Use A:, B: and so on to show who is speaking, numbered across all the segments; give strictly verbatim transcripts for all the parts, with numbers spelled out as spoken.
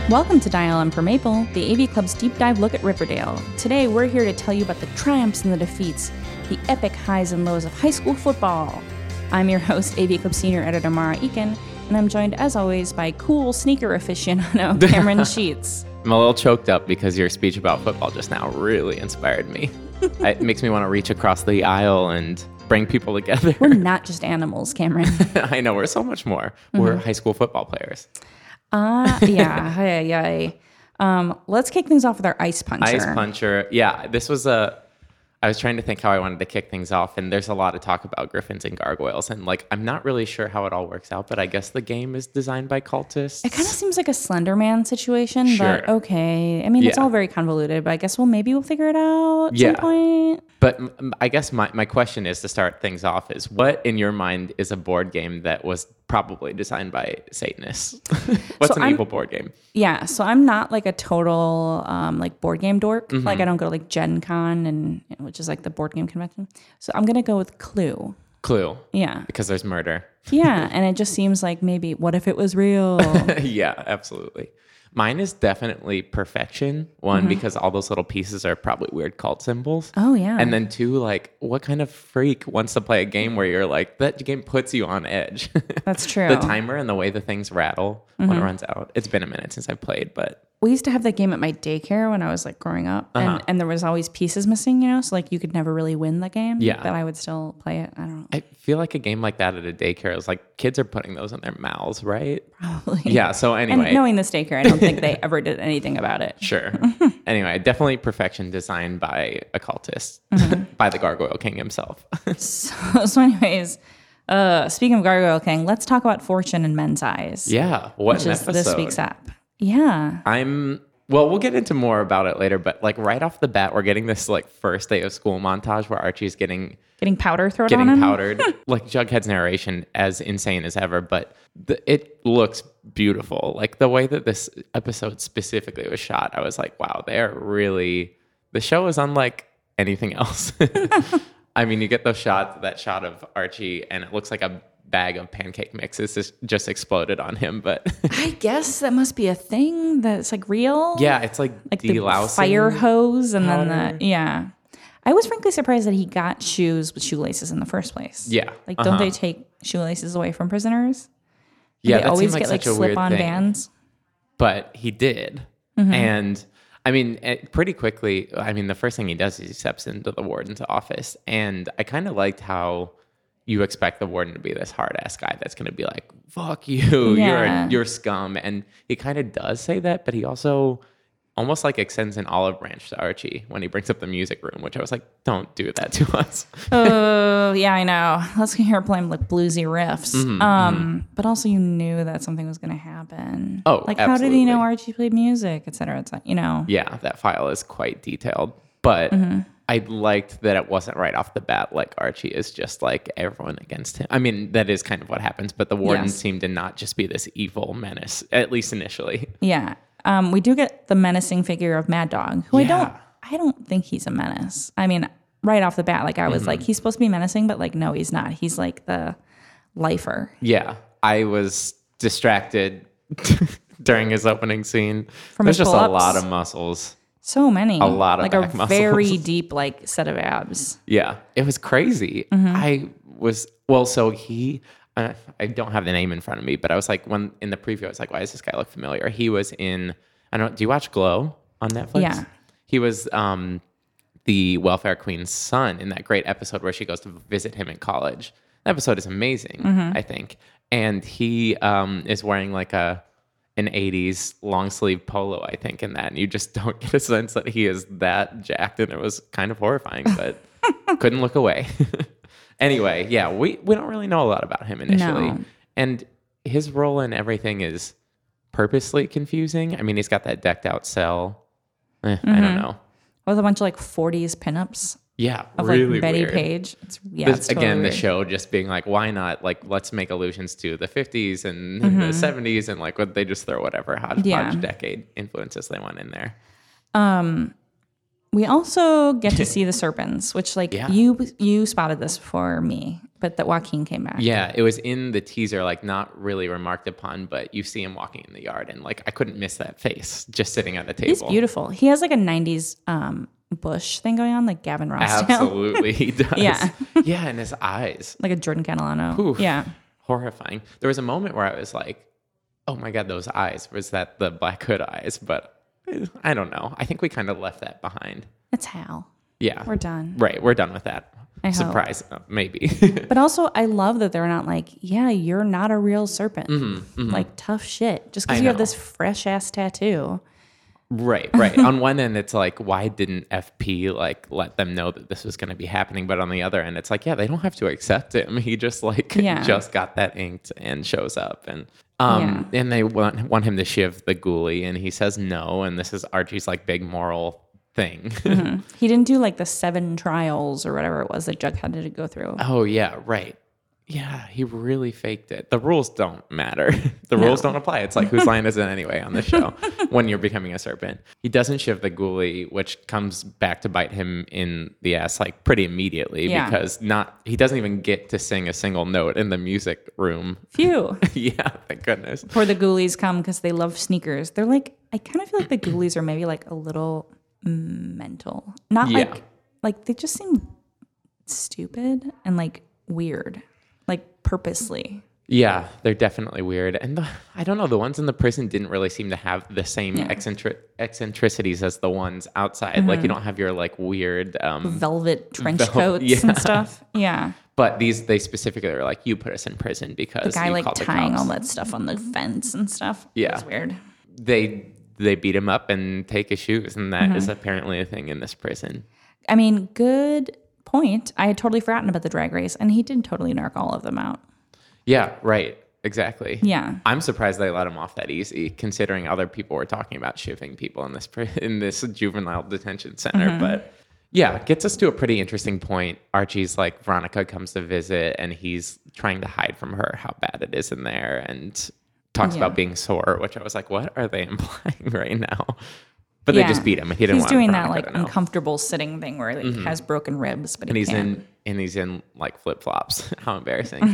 A: Welcome to Dial M for Maple, the A V Club's deep dive look at Riverdale. Today, we're here to tell you about the triumphs and the defeats, the epic highs and lows of high school football. I'm your host, A V Club Senior Editor Mara Eakin, and I'm joined, as always, by cool sneaker aficionado Cameron Sheets.
B: I'm a little choked up because your speech about football just now really inspired me. It makes me want to reach across the aisle and bring people together.
A: We're not just animals, Cameron.
B: I know, we're so much more. Mm-hmm. We're high school football players.
A: Uh, yeah, yeah, yeah. Um, let's kick things off with our ice puncher.
B: Ice puncher. Yeah, this was a... I was trying to think how I wanted to kick things off, and there's a lot of talk about griffins and gargoyles, and like I'm not really sure how it all works out, but I guess the game is designed by cultists.
A: It kind of seems like a Slender Man situation,
B: sure.
A: but okay. I mean, yeah. It's all very convoluted, but I guess we'll maybe we'll figure it out at
B: yeah.
A: some point.
B: But m- I guess my, my question is, to start things off, is what in your mind is a board game that was probably designed by Satanists? What's
A: so
B: an
A: I'm,
B: evil board game?
A: Yeah, so I'm not like a total um, like board game dork.
B: Mm-hmm.
A: Like I don't go to like Gen Con, and which is like the board game convention. So I'm gonna go with Clue.
B: Clue.
A: Yeah.
B: Because there's murder.
A: Yeah, and it just seems like maybe what if it was real?
B: Yeah, absolutely. Mine is definitely Perfection. One, mm-hmm. because all those little pieces are probably weird cult symbols.
A: Oh, yeah.
B: And then two, like, what kind of freak wants to play a game where you're like, that game puts you on edge?
A: That's true.
B: The timer and the way the things rattle mm-hmm. when it runs out. It's been a minute since I've played, but...
A: We used to have that game at my daycare when I was like growing up, and,
B: uh-huh.
A: and there was always pieces missing, you know, so like you could never really win the game.
B: Yeah.
A: But I would still play it. I don't know.
B: I feel like a game like that at a daycare is like kids are putting those in their mouths, right?
A: Probably.
B: Yeah. So anyway,
A: and knowing this daycare, I don't think they ever did anything about it.
B: Sure. Anyway, definitely Perfection, designed by a cultist, mm-hmm. by the Gargoyle King himself.
A: so, so anyways, uh, speaking of Gargoyle King, let's talk about Fortune and Men's Eyes.
B: Yeah. What
A: which
B: an
A: is
B: episode.
A: This week's app. Yeah.
B: I'm... Well, we'll get into more about it later, but like right off the bat, we're getting this like first day of school montage where Archie's getting
A: getting powder thrown
B: getting
A: on him.
B: powdered. Like Jughead's narration, as insane as ever, but the, it looks beautiful. Like the way that this episode specifically was shot, I was like, wow, they're really... The show is unlike anything else. I mean, you get those shots, that shot of Archie, and it looks like a bag of pancake mix is just, just exploded on him, but
A: I guess that must be a thing that's like real.
B: Yeah, it's like
A: like
B: delousing
A: the fire hose and
B: powder.
A: then the yeah. I was frankly surprised that he got shoes with shoelaces in the first place.
B: Yeah,
A: like
B: uh-huh.
A: don't they take shoelaces away from prisoners?
B: Yeah,
A: they
B: that
A: always
B: seemed
A: get
B: like
A: like
B: such a weird
A: slip-on
B: thing.
A: bands.
B: But he did, mm-hmm. and I mean, it, pretty quickly. I mean, the first thing he does is he steps into the warden's office, and I kind of liked how you expect the warden to be this hard-ass guy that's going to be like, fuck you,
A: yeah.
B: you're a, you're scum. And he kind of does say that, but he also almost like extends an olive branch to Archie when he brings up the music room, which I was like, don't do that to us.
A: Oh, yeah, I know. Let's hear playing like bluesy riffs.
B: Mm-hmm,
A: um,
B: mm-hmm.
A: But also you knew that something was going to happen.
B: Oh,
A: like
B: absolutely.
A: How did he know Archie played music, et cetera, et cetera, you know?
B: Yeah, that file is quite detailed. But mm-hmm. I liked that it wasn't right off the bat like Archie is just like everyone against him. I mean, that is kind of what happens, but the warden
A: yes.
B: seemed to not just be this evil menace, at least initially.
A: Yeah. Um, we do get the menacing figure of Mad Dog, who
B: yeah.
A: I don't I don't think he's a menace. I mean, right off the bat, like I was mm-hmm. like, he's supposed to be menacing, but like, no, he's not. He's like the lifer.
B: Yeah. I was distracted during his opening scene.
A: From
B: There's
A: his
B: just
A: pull-ups.
B: a lot of muscles.
A: So many.
B: A lot of
A: like
B: back
A: a
B: muscles.
A: very deep like set of abs.
B: Yeah, it was crazy. Mm-hmm. I was well. So he, uh, I don't have the name in front of me, but I was like, when in the preview, I was like, why does this guy look familiar? He was in. I don't. Do you watch Glow on Netflix?
A: Yeah.
B: He was um, the welfare queen's son in that great episode where she goes to visit him in college. That episode is amazing, mm-hmm. I think, and he um, is wearing like a. an eighties long sleeve polo, I think, in that. And you just don't get a sense that he is that jacked. And it was kind of horrifying, but couldn't look away. Anyway, yeah, we, we don't really know a lot about him initially.
A: No.
B: And his role in everything is purposely confusing. I mean, he's got that decked out cell. Eh, mm-hmm. I don't know.
A: With a bunch of like forties pinups.
B: Yeah,
A: of
B: really
A: like Betty
B: weird.
A: Page. It's, yeah,
B: this,
A: it's totally
B: again,
A: weird.
B: The show just being like, why not? Like, let's make allusions to the fifties and
A: mm-hmm.
B: the seventies and like what they just throw whatever hodgepodge
A: yeah.
B: decade influences they want in there.
A: Um, We also get to see the serpents, which like
B: Yeah.
A: you you spotted this before me, but that Joaquin came back.
B: Yeah, it was in the teaser, like not really remarked upon, but you see him walking in the yard, and like I couldn't miss that face just sitting at the table.
A: He's beautiful. He has like a nineties um, bush thing going on, like Gavin Rossdale.
B: Absolutely, he does.
A: Yeah.
B: Yeah, and his eyes.
A: Like a Jordan Catalano.
B: Oof.
A: Yeah.
B: Horrifying. There was a moment where I was like, oh my God, those eyes. Was that the Black Hood eyes? But I don't know. I think we kind of left that behind.
A: It's Hal.
B: Yeah.
A: We're done.
B: Right. We're done with that.
A: I hope.
B: Surprise. Uh, maybe.
A: But also, I love that they're not like, yeah, you're not a real serpent.
B: Mhm, mhm.
A: Like, tough shit. Just
B: I
A: because you have
B: know.
A: this fresh ass tattoo.
B: Right, right. On one end, it's like, why didn't F P like let them know that this was going to be happening? But on the other end, it's like, yeah, they don't have to accept him. He just like
A: Yeah.
B: just got that inked and shows up, and um, and they want want him to shiv the ghoulie, and he says no. And this is Archie's like big moral thing.
A: Mm-hmm. He didn't do like the seven trials or whatever it was that Jughead had to go through.
B: Oh yeah, right. Yeah, he really faked it. The rules don't matter. The
A: No.
B: rules don't apply. It's like, whose line is it anyway on the show when you're becoming a serpent? He doesn't shiv the ghoulie, which comes back to bite him in the ass like pretty immediately
A: Yeah.
B: because not he doesn't even get to sing a single note in the music room.
A: Phew.
B: Yeah, thank goodness.
A: Before the ghoulies come because they love sneakers. They're like, I kind of feel like the ghoulies are maybe like a little mental. Not
B: Yeah.
A: like, like they just seem stupid and like weird. Like purposely.
B: Yeah, they're definitely weird. And the, I don't know, the ones in the prison didn't really seem to have the same
A: Yeah.
B: eccentric, eccentricities as the ones outside. Like you don't have your like weird um
A: Velvet trench
B: Vel-
A: coats
B: yeah.
A: and stuff. Yeah.
B: But these, they specifically are like, you put us in prison because
A: Guy
B: you
A: like
B: called the
A: tying
B: cops.
A: all that stuff on the fence and stuff.
B: Yeah.
A: It was weird.
B: They they beat him up and take his shoes, and that is
A: Mm-hmm.
B: apparently a thing in this prison.
A: I mean, good point. I had totally forgotten about the drag race, and he did totally narc all of them out.
B: Yeah, right. Exactly.
A: Yeah.
B: I'm surprised they let him off that easy, considering other people were talking about shivving people in this pri- in this juvenile detention center.
A: Mm-hmm.
B: But yeah, gets us to a pretty interesting point. Archie's like, Veronica comes to visit, and he's trying to hide from her how bad it is in there, and talks
A: Yeah.
B: about being sore, which I was like, what are they implying right now? But
A: Yeah.
B: they just beat him. He didn't
A: He's
B: want
A: doing that
B: Veronica
A: like
B: to know.
A: uncomfortable sitting thing where he like, has broken ribs, but
B: And
A: he
B: he's
A: can't.
B: in and he's in like flip flops. How embarrassing.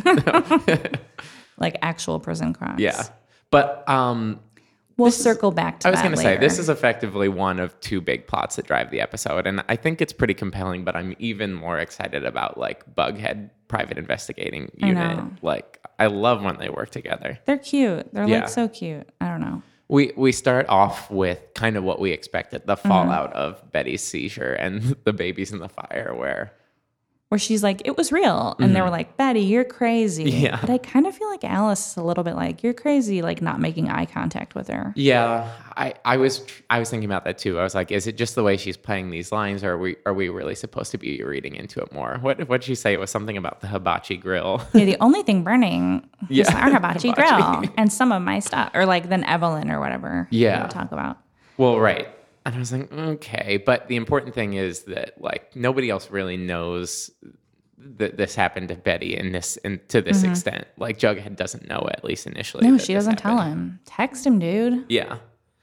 A: Like actual prison crimes.
B: Yeah. But um
A: We'll
B: This is-
A: circle back to
B: I was
A: that
B: going to say,
A: later.
B: this is effectively one of two big plots that drive the episode. And I think it's pretty compelling, but I'm even more excited about like Bughead Private Investigating
A: I
B: Unit.
A: know.
B: Like, I love when they work together.
A: They're cute. They're
B: Yeah.
A: like so cute. I don't know.
B: We we start off with kind of what we expected, the
A: Mm-hmm.
B: fallout of Betty's seizure and the babies in the fire, where
A: Where she's like, it was real. And they were like, Betty, you're crazy.
B: Mm-hmm. Yeah.
A: But I kind of feel like Alice is a little bit like, you're crazy, like not making eye contact with her.
B: yeah, I, I was I was thinking about that too. I was like, is it just the way she's playing these lines, or are we are we really supposed to be reading into it more? What what did she say? It was something about the hibachi grill.
A: Yeah, the only thing burning is
B: Yeah.
A: our hibachi,
B: Hibachi.
A: grill and some of my stuff. Or like then Evelyn or whatever.
B: Yeah.
A: they would talk about.
B: Well, right. And I was like, okay. But the important thing is that like nobody else really knows that this happened to Betty in this in, to this extent. Like Jughead doesn't know, at least initially.
A: No,
B: that
A: she
B: this
A: doesn't tell
B: happened.
A: him. Text him, dude.
B: Yeah.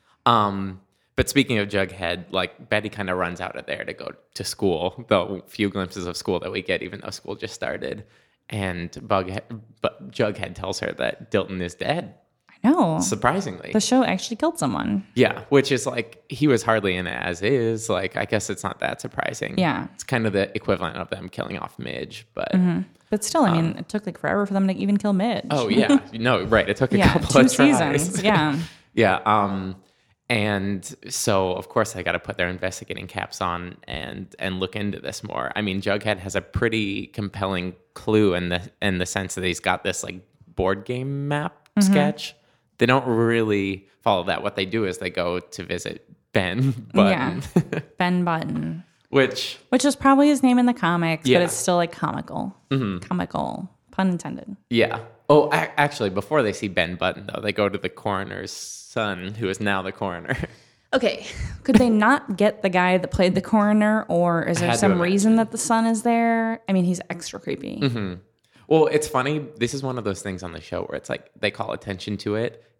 B: Um, but speaking of Jughead, like Betty kind of runs out of there to go to school, the few glimpses of school that we get, even though school just started. And Bughead, but Jughead tells her that Dilton is dead,
A: I know.
B: surprisingly.
A: The show actually killed someone.
B: Yeah, which is like, he was hardly in it as is. Like, I guess it's not that surprising.
A: Yeah.
B: It's kind of the equivalent of them killing off Midge, but
A: But still, I mean, it took like forever for them to even kill Midge.
B: oh yeah, no, right. It took a
A: yeah,
B: couple
A: two
B: of tries.
A: seasons. Yeah.
B: Yeah. Um, and so of course they got to put their investigating caps on and and look into this more. I mean, Jughead has a pretty compelling clue in the in the sense that he's got this like board game map
A: Mm-hmm.
B: sketch. They don't really follow that. What they do is they go to visit Ben Button,
A: Ben Button,
B: which
A: which is probably his name in the comics,
B: Yeah.
A: but it's still like comical. Comical. Pun intended.
B: yeah. Oh, a- actually, before they see Ben Button though, they go to the coroner's son, who is now the coroner.
A: Okay. Could they not get the guy that played the coroner, or is there
B: had to
A: some
B: imagine.
A: reason that the son is there? I mean, he's extra creepy.
B: Well, it's funny. This is one of those things on the show where it's like they call attention to it,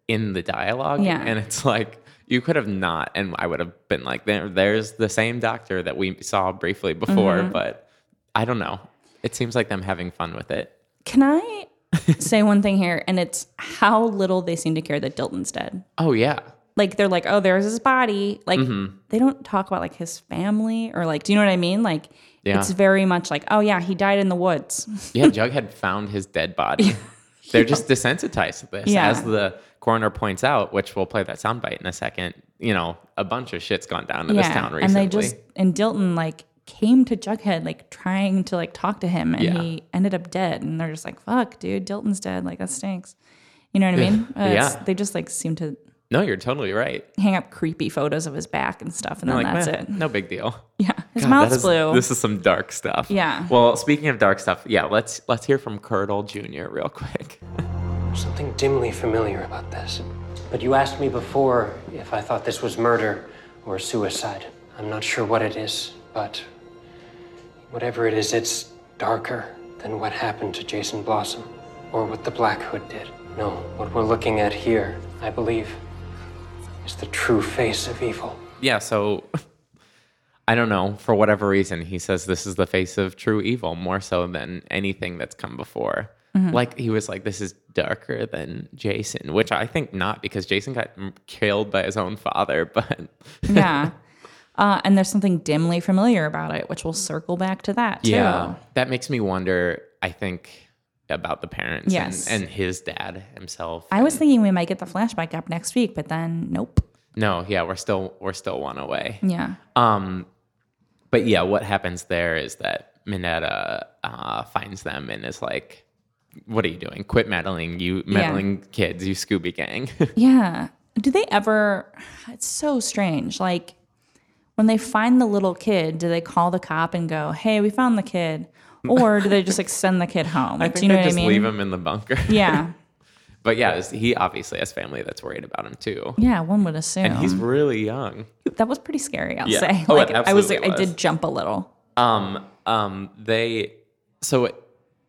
B: in the dialogue.
A: Yeah.
B: And it's like, you could have not, and I would have been like, there, there's the same doctor that we saw briefly before, mm-hmm. but I don't know. It seems like them having fun with it.
A: Can I say one thing here? And it's how little they seem to care that Dilton's dead.
B: Oh, yeah.
A: Like, they're like, oh, there's his body. Like,
B: mm-hmm.
A: they don't talk about, like, his family or, like, do you know what I mean? Like,
B: yeah.
A: it's very much like, oh, yeah, he died in the woods.
B: Yeah, Jughead found his dead body. They're just desensitized to this.
A: Yeah.
B: As the coroner points out, which we'll play that soundbite in a second, you know, a bunch of shit's gone down in
A: yeah.
B: this town recently.
A: And they just, and Dilton, like, came to Jughead, like, trying to, like, talk to him, and
B: yeah.
A: he ended up dead. And they're just like, fuck, dude, Dilton's dead. Like, that stinks. You know what I mean? Uh,
B: yeah.
A: They just, like, seem to...
B: No, you're totally right.
A: Hang up creepy photos of his back and stuff, and then
B: like,
A: that's
B: eh,
A: it.
B: No big deal.
A: Yeah, his
B: God,
A: mouth's
B: is,
A: blue.
B: This is some dark stuff.
A: Yeah.
B: Well, speaking of dark stuff, yeah, let's let's hear from Curdle Junior real quick.
C: There's something dimly familiar about this. But you asked me before if I thought this was murder or suicide. I'm not sure what it is, but whatever it is, it's darker than what happened to Jason Blossom or what the Black Hood did. No, what we're looking at here, I believe, is the true face of evil.
B: Yeah, so I don't know, for whatever reason, he says this is the face of true evil more so than anything that's come before. Mm-hmm. Like, he was like, this is darker than Jason, which I think not, because Jason got killed by his own father, but...
A: yeah. Uh, and there's something dimly familiar about it, which we'll circle back to that, too.
B: Yeah, that makes me wonder, I think, about the parents
A: yes.
B: and, and his dad himself.
A: I was thinking we might get the flashback up next week, but then nope.
B: No, yeah, we're still we're still one away.
A: Yeah.
B: Um, but yeah, what happens there is that Minetta uh, finds them and is like, "What are you doing? Quit meddling, you meddling yeah. kids, you Scooby Gang."
A: Yeah. Do they ever? It's so strange. Like when they find the little kid, do they call the cop and go, "Hey, we found the kid"? Or do they just like send the kid home?
B: I think
A: do you know
B: they
A: what
B: just
A: I mean?
B: leave him in the bunker.
A: Yeah.
B: But yeah, he obviously has family that's worried about him too.
A: Yeah, one would assume.
B: And he's really young.
A: That was pretty scary, I'll
B: yeah.
A: say.
B: Oh,
A: like
B: it
A: I was
B: absolutely
A: I did jump a little.
B: Um um they so it,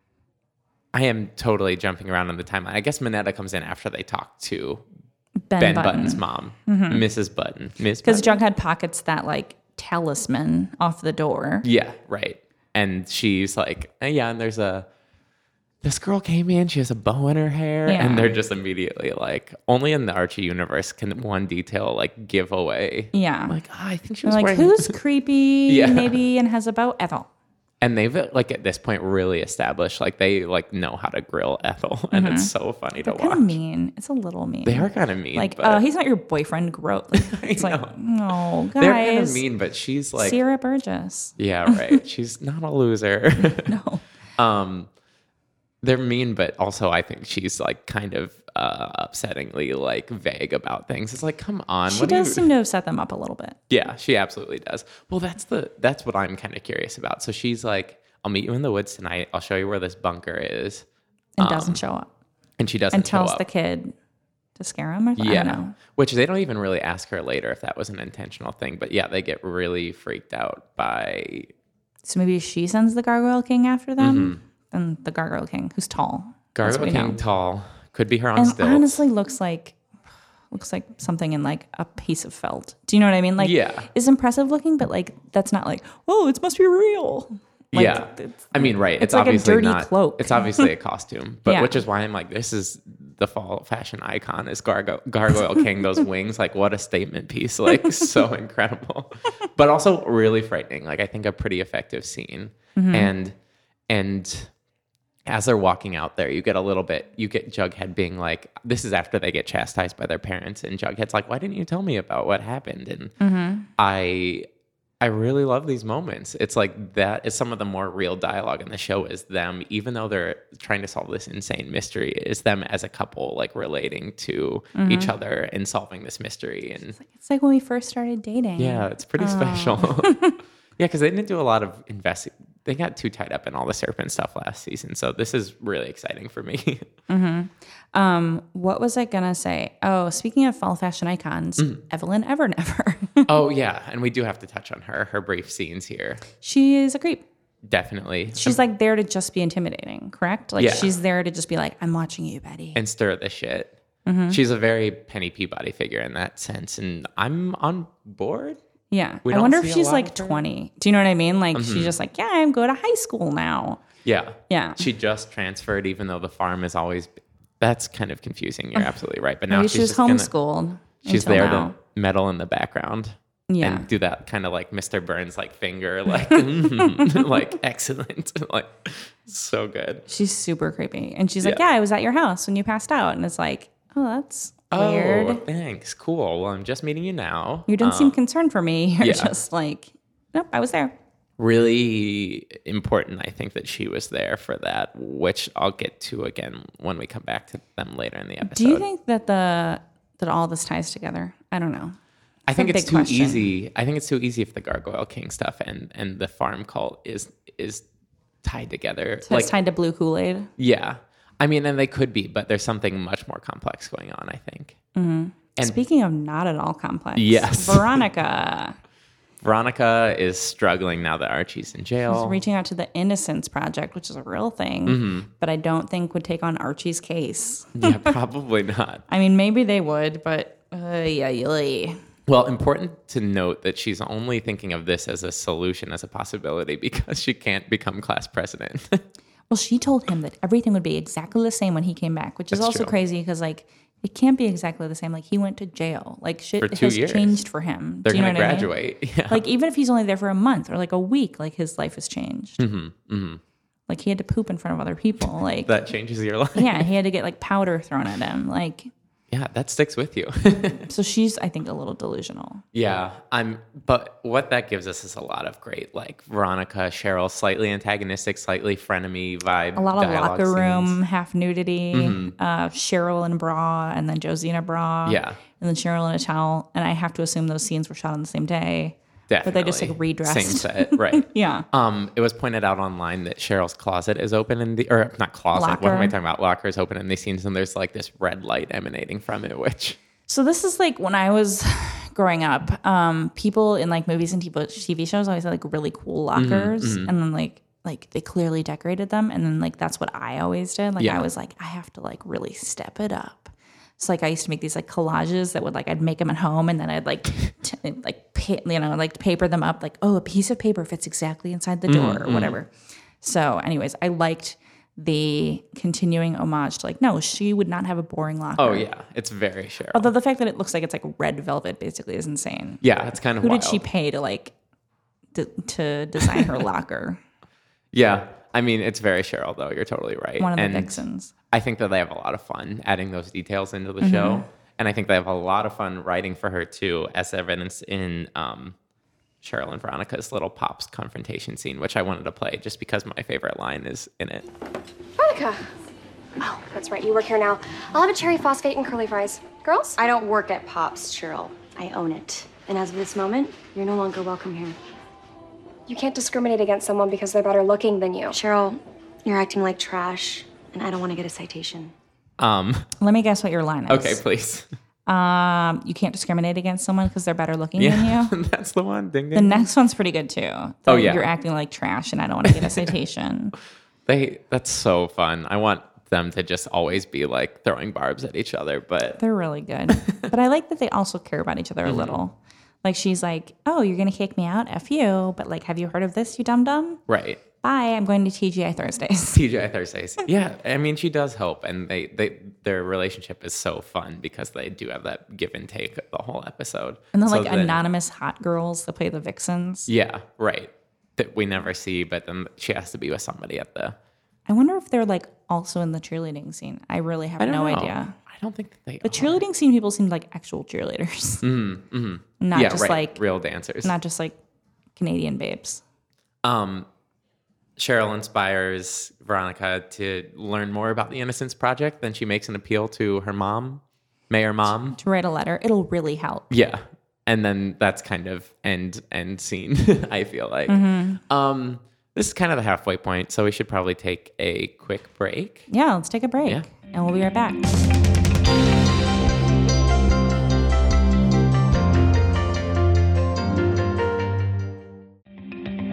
B: I am totally jumping around on the timeline. I guess Minetta comes in after they talk to
A: Ben,
B: Ben
A: Button.
B: Button's mom, mm-hmm. Missus Button. Miss
A: Because
B: Button?
A: Jughead pockets that like talisman off the door.
B: Yeah, right. And she's like, oh, yeah, and there's a, this girl came in, she has a bow in her hair.
A: Yeah.
B: And they're just immediately like, only in the Archie universe can one detail like give away.
A: Yeah.
B: Like, oh, I think she
A: They're
B: was
A: like,
B: wearing...
A: who's creepy
B: yeah.
A: maybe and has a bow? Ethel.
B: And they've like at this point really established like they like know how to grill Ethel. And mm-hmm. it's so funny
A: They're
B: to
A: kind
B: watch.
A: of mean. It's a little mean.
B: They are kind of mean.
A: Like,
B: but...
A: oh, he's not your boyfriend. Gross. Like, it's like, no, guys.
B: They're kind of mean, but she's like...
A: Sierra Burgess.
B: Yeah, right. She's not a loser.
A: No.
B: Um, they're mean, but also I think she's like kind of uh, upsettingly like vague about things. It's like, come on.
A: She
B: what
A: does
B: do you...
A: seem to have set them up a little bit.
B: Yeah, she absolutely does. Well, that's the that's what I'm kind of curious about. So she's like, I'll meet you in the woods tonight. I'll show you where this bunker is.
A: And
B: um,
A: doesn't show up.
B: And she doesn't
A: And
B: show
A: tells
B: up.
A: the kid to scare him or something.
B: Yeah.
A: I don't know.
B: Which they don't even really ask her later if that was an intentional thing. But yeah, they get really freaked out by...
A: So maybe she sends the Gargoyle King after them?
B: Mm-hmm.
A: And the Gargoyle King, who's tall.
B: Gargoyle King know. Tall. Could be her on
A: and
B: stilts.
A: honestly looks like looks like something in like a piece of felt. Do you know what I mean? Like,
B: yeah.
A: It's impressive looking, but like that's not like, oh, it must be real. Like,
B: yeah. I mean, right. It's,
A: it's like
B: obviously
A: a dirty
B: not,
A: cloak.
B: It's obviously a costume, but
A: yeah.
B: which is why I'm like, this is the fall fashion icon is Gargo- Gargoyle King. Those wings, like what a statement piece. Like so incredible, but also really frightening. Like I think a pretty effective scene. Mm-hmm. And, and as they're walking out there, you get a little bit, you get Jughead being like, this is after they get chastised by their parents. And Jughead's like, why didn't you tell me about what happened? And mm-hmm. I, I really love these moments. It's like that is some of the more real dialogue in the show is them, even though they're trying to solve this insane mystery, is them as a couple, like relating to mm-hmm. each other and solving this mystery. And
A: it's like, it's like when we first started dating.
B: Yeah, it's pretty oh. special. Yeah, because they didn't do a lot of investing. They got too tied up in all the serpent stuff last season. So this is really exciting for me.
A: mm-hmm. um, what was I going to say? Oh, speaking of fall fashion icons, mm. Evelyn Evernever.
B: Oh, yeah. And we do have to touch on her, her brief scenes here.
A: She is a creep.
B: Definitely.
A: She's um, like there to just be intimidating, correct? Like
B: yeah.
A: she's there to just be like, I'm watching you, Betty.
B: And stir the shit.
A: Mm-hmm.
B: She's a very Penny Peabody figure in that sense, and I'm on board.
A: Yeah.
B: We
A: I
B: don't
A: wonder if
B: see a
A: she's
B: lot
A: like
B: of her.
A: twenty. Do you know what I mean? Like she's just like, yeah, I'm going to high school now.
B: Yeah.
A: Yeah.
B: She just transferred, even though the farm is always. That's kind of confusing. You're absolutely right. But now
A: Maybe
B: she's
A: she was
B: just gonna-
A: homeschooled.
B: She's
A: until
B: there
A: now.
B: to meddle in the background.
A: Yeah.
B: And do that kind of like Mister Burns like finger, like mm, like excellent, like so good.
A: She's super creepy. And she's like,
B: Yeah.
A: yeah, I was at your house when you passed out. And it's like, oh, that's
B: Oh,
A: weird.
B: thanks. Cool. Well, I'm just meeting you now.
A: You didn't
B: Um,
A: seem concerned for me. You're
B: yeah.
A: just like, nope, I was there.
B: really important, I think, that she was there for that, which I'll get to again when we come back to them later in the episode.
A: Do you think that the that all this ties together? I don't know.
B: I think
A: a
B: it's
A: big
B: too
A: question.
B: easy. I think it's too easy if the Gargoyle King stuff and and the farm cult is is tied together.
A: So it's tied to blue Kool-Aid.
B: yeah. I mean, and they could be, but there's something much more complex going on, I think. Mm-hmm. And
A: Speaking of not at all complex.
B: Yes.
A: Veronica
B: Veronica is struggling now that Archie's in jail.
A: is reaching out to the Innocence Project, which is a real thing,
B: Mm-hmm.
A: but I don't think would take on Archie's case.
B: Yeah, probably not.
A: I mean, maybe they would, but uh, yeah, yeah.
B: Well, important to note that she's only thinking of this as a solution, as a possibility, because she can't become class president.
A: Well, she told him that everything would be exactly the same when he came back, which is
B: That's
A: also
B: true.
A: crazy because, like, it can't be exactly the same. Like, he went to jail. Like, shit
B: For two
A: has
B: years.
A: changed for him.
B: They're
A: Do you know
B: going to
A: what I mean?
B: graduate. Yeah.
A: Like, even if he's only there for a month or like a week, like, his life has changed.
B: Mm-hmm, mm-hmm.
A: Like, he had to poop in front of other people. Like,
B: That changes your life.
A: yeah, he had to get like powder thrown at him. Like,
B: Yeah, that sticks with you.
A: so she's, I think, a little delusional.
B: Yeah, I'm. But what that gives us is a lot of great, like Veronica, Cheryl, slightly antagonistic, slightly frenemy vibe.
A: A lot of
B: dialogue
A: locker
B: scenes.
A: room, half nudity, uh, Cheryl in a bra, and then Josie in a bra.
B: Yeah.
A: And then Cheryl in a towel. And I have to assume those scenes were shot on the same day.
B: Definitely.
A: But they just like redressed.
B: Same set, right?
A: Yeah.
B: Um, it was pointed out online that Cheryl's closet is open in the, or not closet. What am I
A: Locker.
B: talking about? Locker is open in these scenes, and there's like this red light emanating from it, which.
A: So this is like when I was growing up, um, people in like movies and T V shows always had like really cool lockers, and then like like they clearly decorated them, and then like that's what I always did. Like
B: Yeah.
A: I was like, I have to like really step it up. So like I used to make these like collages that would like I'd make them at home, and then I'd like t- like pa- you know like paper them up like, oh, a piece of paper fits exactly inside the door or whatever. So anyways, I liked the continuing homage to like, no, she would not have a boring locker.
B: Oh yeah, it's very Cheryl.
A: Although the fact that it looks like it's like red velvet basically is insane.
B: yeah, it's kind of
A: Who
B: wild.
A: did she pay to like d- to design her locker?
B: Yeah, I mean it's very Cheryl though. You're totally right.
A: One of the
B: and
A: vixens.
B: I think that they have a lot of fun adding those details into the
A: Mm-hmm.
B: show, and I think they have a lot of fun writing for her too, as evidenced in um, Cheryl and Veronica's little pops confrontation scene, which I wanted to play just because my favorite line is in it.
D: Veronica. Oh, that's right. You work here now. I'll have a cherry phosphate and curly fries. Girls?
E: I don't work at Pops, Cheryl. I own it. And as of this moment, you're no longer welcome here.
D: You can't discriminate against someone because they're better looking than you.
E: Cheryl, you're acting like trash, and I don't want to get a citation.
B: Um,
A: Let me guess what your line is.
B: okay, please.
A: Um, you can't discriminate against someone because they're better looking
B: Yeah,
A: than you.
B: that's the one. Ding,
A: The
B: ding.
A: next one's pretty good too.
B: Oh,
A: The-
B: yeah.
A: You're acting like trash and I don't want to get a citation.
B: They that's so fun. I want them to just always be like throwing barbs at each other, but
A: They're really good. But I like that they also care about each other a little. Like she's like, oh, you're going to kick me out? F you. But like, have you heard of this, you dum-dum?
B: right.
A: Bye, I'm going to T G I Thursdays.
B: T J I Thursdays. Yeah, I mean she does help, and they they their relationship is so fun because they do have that give and take the whole episode.
A: And then
B: So
A: like
B: then-
A: anonymous hot girls that play the vixens.
B: Yeah, right. That we never see, but then she has to be with somebody at the.
A: I wonder if they're like also in the cheerleading scene. I really have
B: I don't
A: no
B: know.
A: idea.
B: I don't think that they.
A: The cheerleading scene people seem like actual cheerleaders.
B: Mm-hmm, mm-hmm.
A: Not
B: yeah,
A: just
B: right.
A: like
B: real dancers.
A: not just like Canadian babes.
B: Um, Cheryl inspires Veronica to learn more about the Innocence Project. Then she makes an appeal to her mom, Mayor Mom.
A: To write a letter, it'll really help.
B: Yeah, and then that's kind of end end scene. I feel like.
A: Mm-hmm.
B: Um, this is kind of the halfway point, so we should probably take a quick break.
A: Yeah, let's take a break.
B: Yeah.
A: And we'll be right back.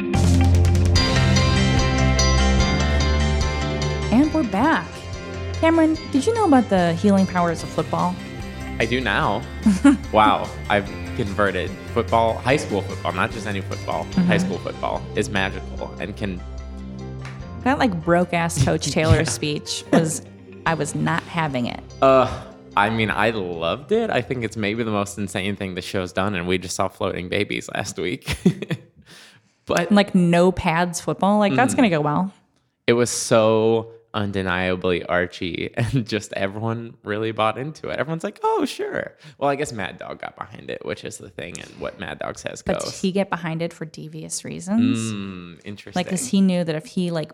A: And we're back. Cameron, Cameron, did you know about the healing powers of football?
B: I do now. Wow. I've converted football, high school football, not just any football, mm-hmm. high school football is magical and can.
A: That like broke ass Coach Taylor's speech was, I was not having it.
B: Uh, I mean, I loved it. I think it's maybe the most insane thing the show's done, and we just saw floating babies last week. But
A: and like no pads football, like that's mm, gonna go well.
B: It was so undeniably Archie, and just everyone really bought into it. Everyone's like, "Oh, sure." Well, I guess Mad Dog got behind it, which is the thing, and what Mad Dog says goes.
A: But did he get behind it for devious reasons?
B: Mm, interesting.
A: Like, because he knew that if he like,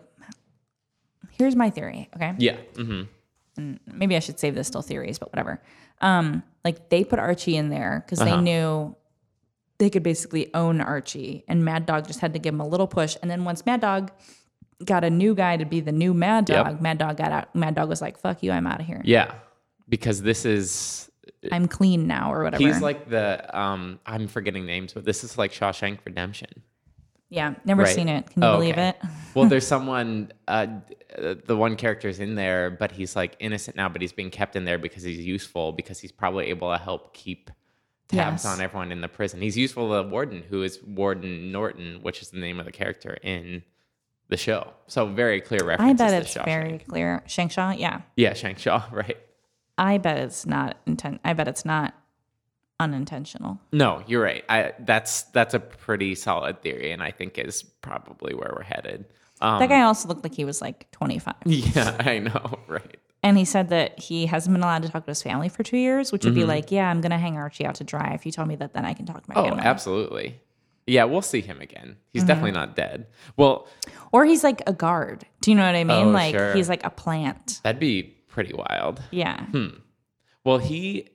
A: here's my theory. Okay.
B: Yeah. Mm-hmm.
A: And maybe I should save this till theories, but whatever. Um, like they put Archie in there because
B: uh-huh.
A: they knew they could basically own Archie, and Mad Dog just had to give him a little push. And then once Mad Dog got a new guy to be the new Mad Dog, yep. Mad Dog got out. Mad Dog was like, "Fuck you, I'm out of here."
B: Yeah, because this is
A: I'm clean now, or whatever.
B: He's like the um, I'm forgetting names, but this is like Shawshank Redemption.
A: Yeah, never
B: right?
A: seen it. Can you
B: oh,
A: believe
B: okay.
A: it?
B: Well, there's someone, uh, the one character's in there, but he's like innocent now, but he's being kept in there because he's useful, because he's probably able to help keep tabs yes. on everyone in the prison. He's useful to the warden, who is Warden Norton, which is the name of the character in the show. So very clear reference.
A: I bet it's very clear. Shank Shaw, yeah.
B: Yeah, Shank Shaw, right.
A: I bet it's not intent. I bet it's not unintentional.
B: No, you're right. I that's that's a pretty solid theory, and I think is probably where we're headed. Um,
A: that guy also looked like he was like twenty-five.
B: Yeah, I know, right.
A: And he said that he hasn't been allowed to talk to his family for two years, which would
B: mm-hmm.
A: be like, yeah, I'm going to hang Archie out to dry. If you tell me that, then I can talk to my
B: oh,
A: family.
B: Oh, absolutely. Yeah, we'll see him again. He's
A: mm-hmm.
B: definitely not dead. Well,
A: or he's like a guard. Do you know what I mean?
B: Oh,
A: like
B: sure.
A: He's like a plant.
B: That'd be pretty wild.
A: Yeah.
B: Hmm. Well, he,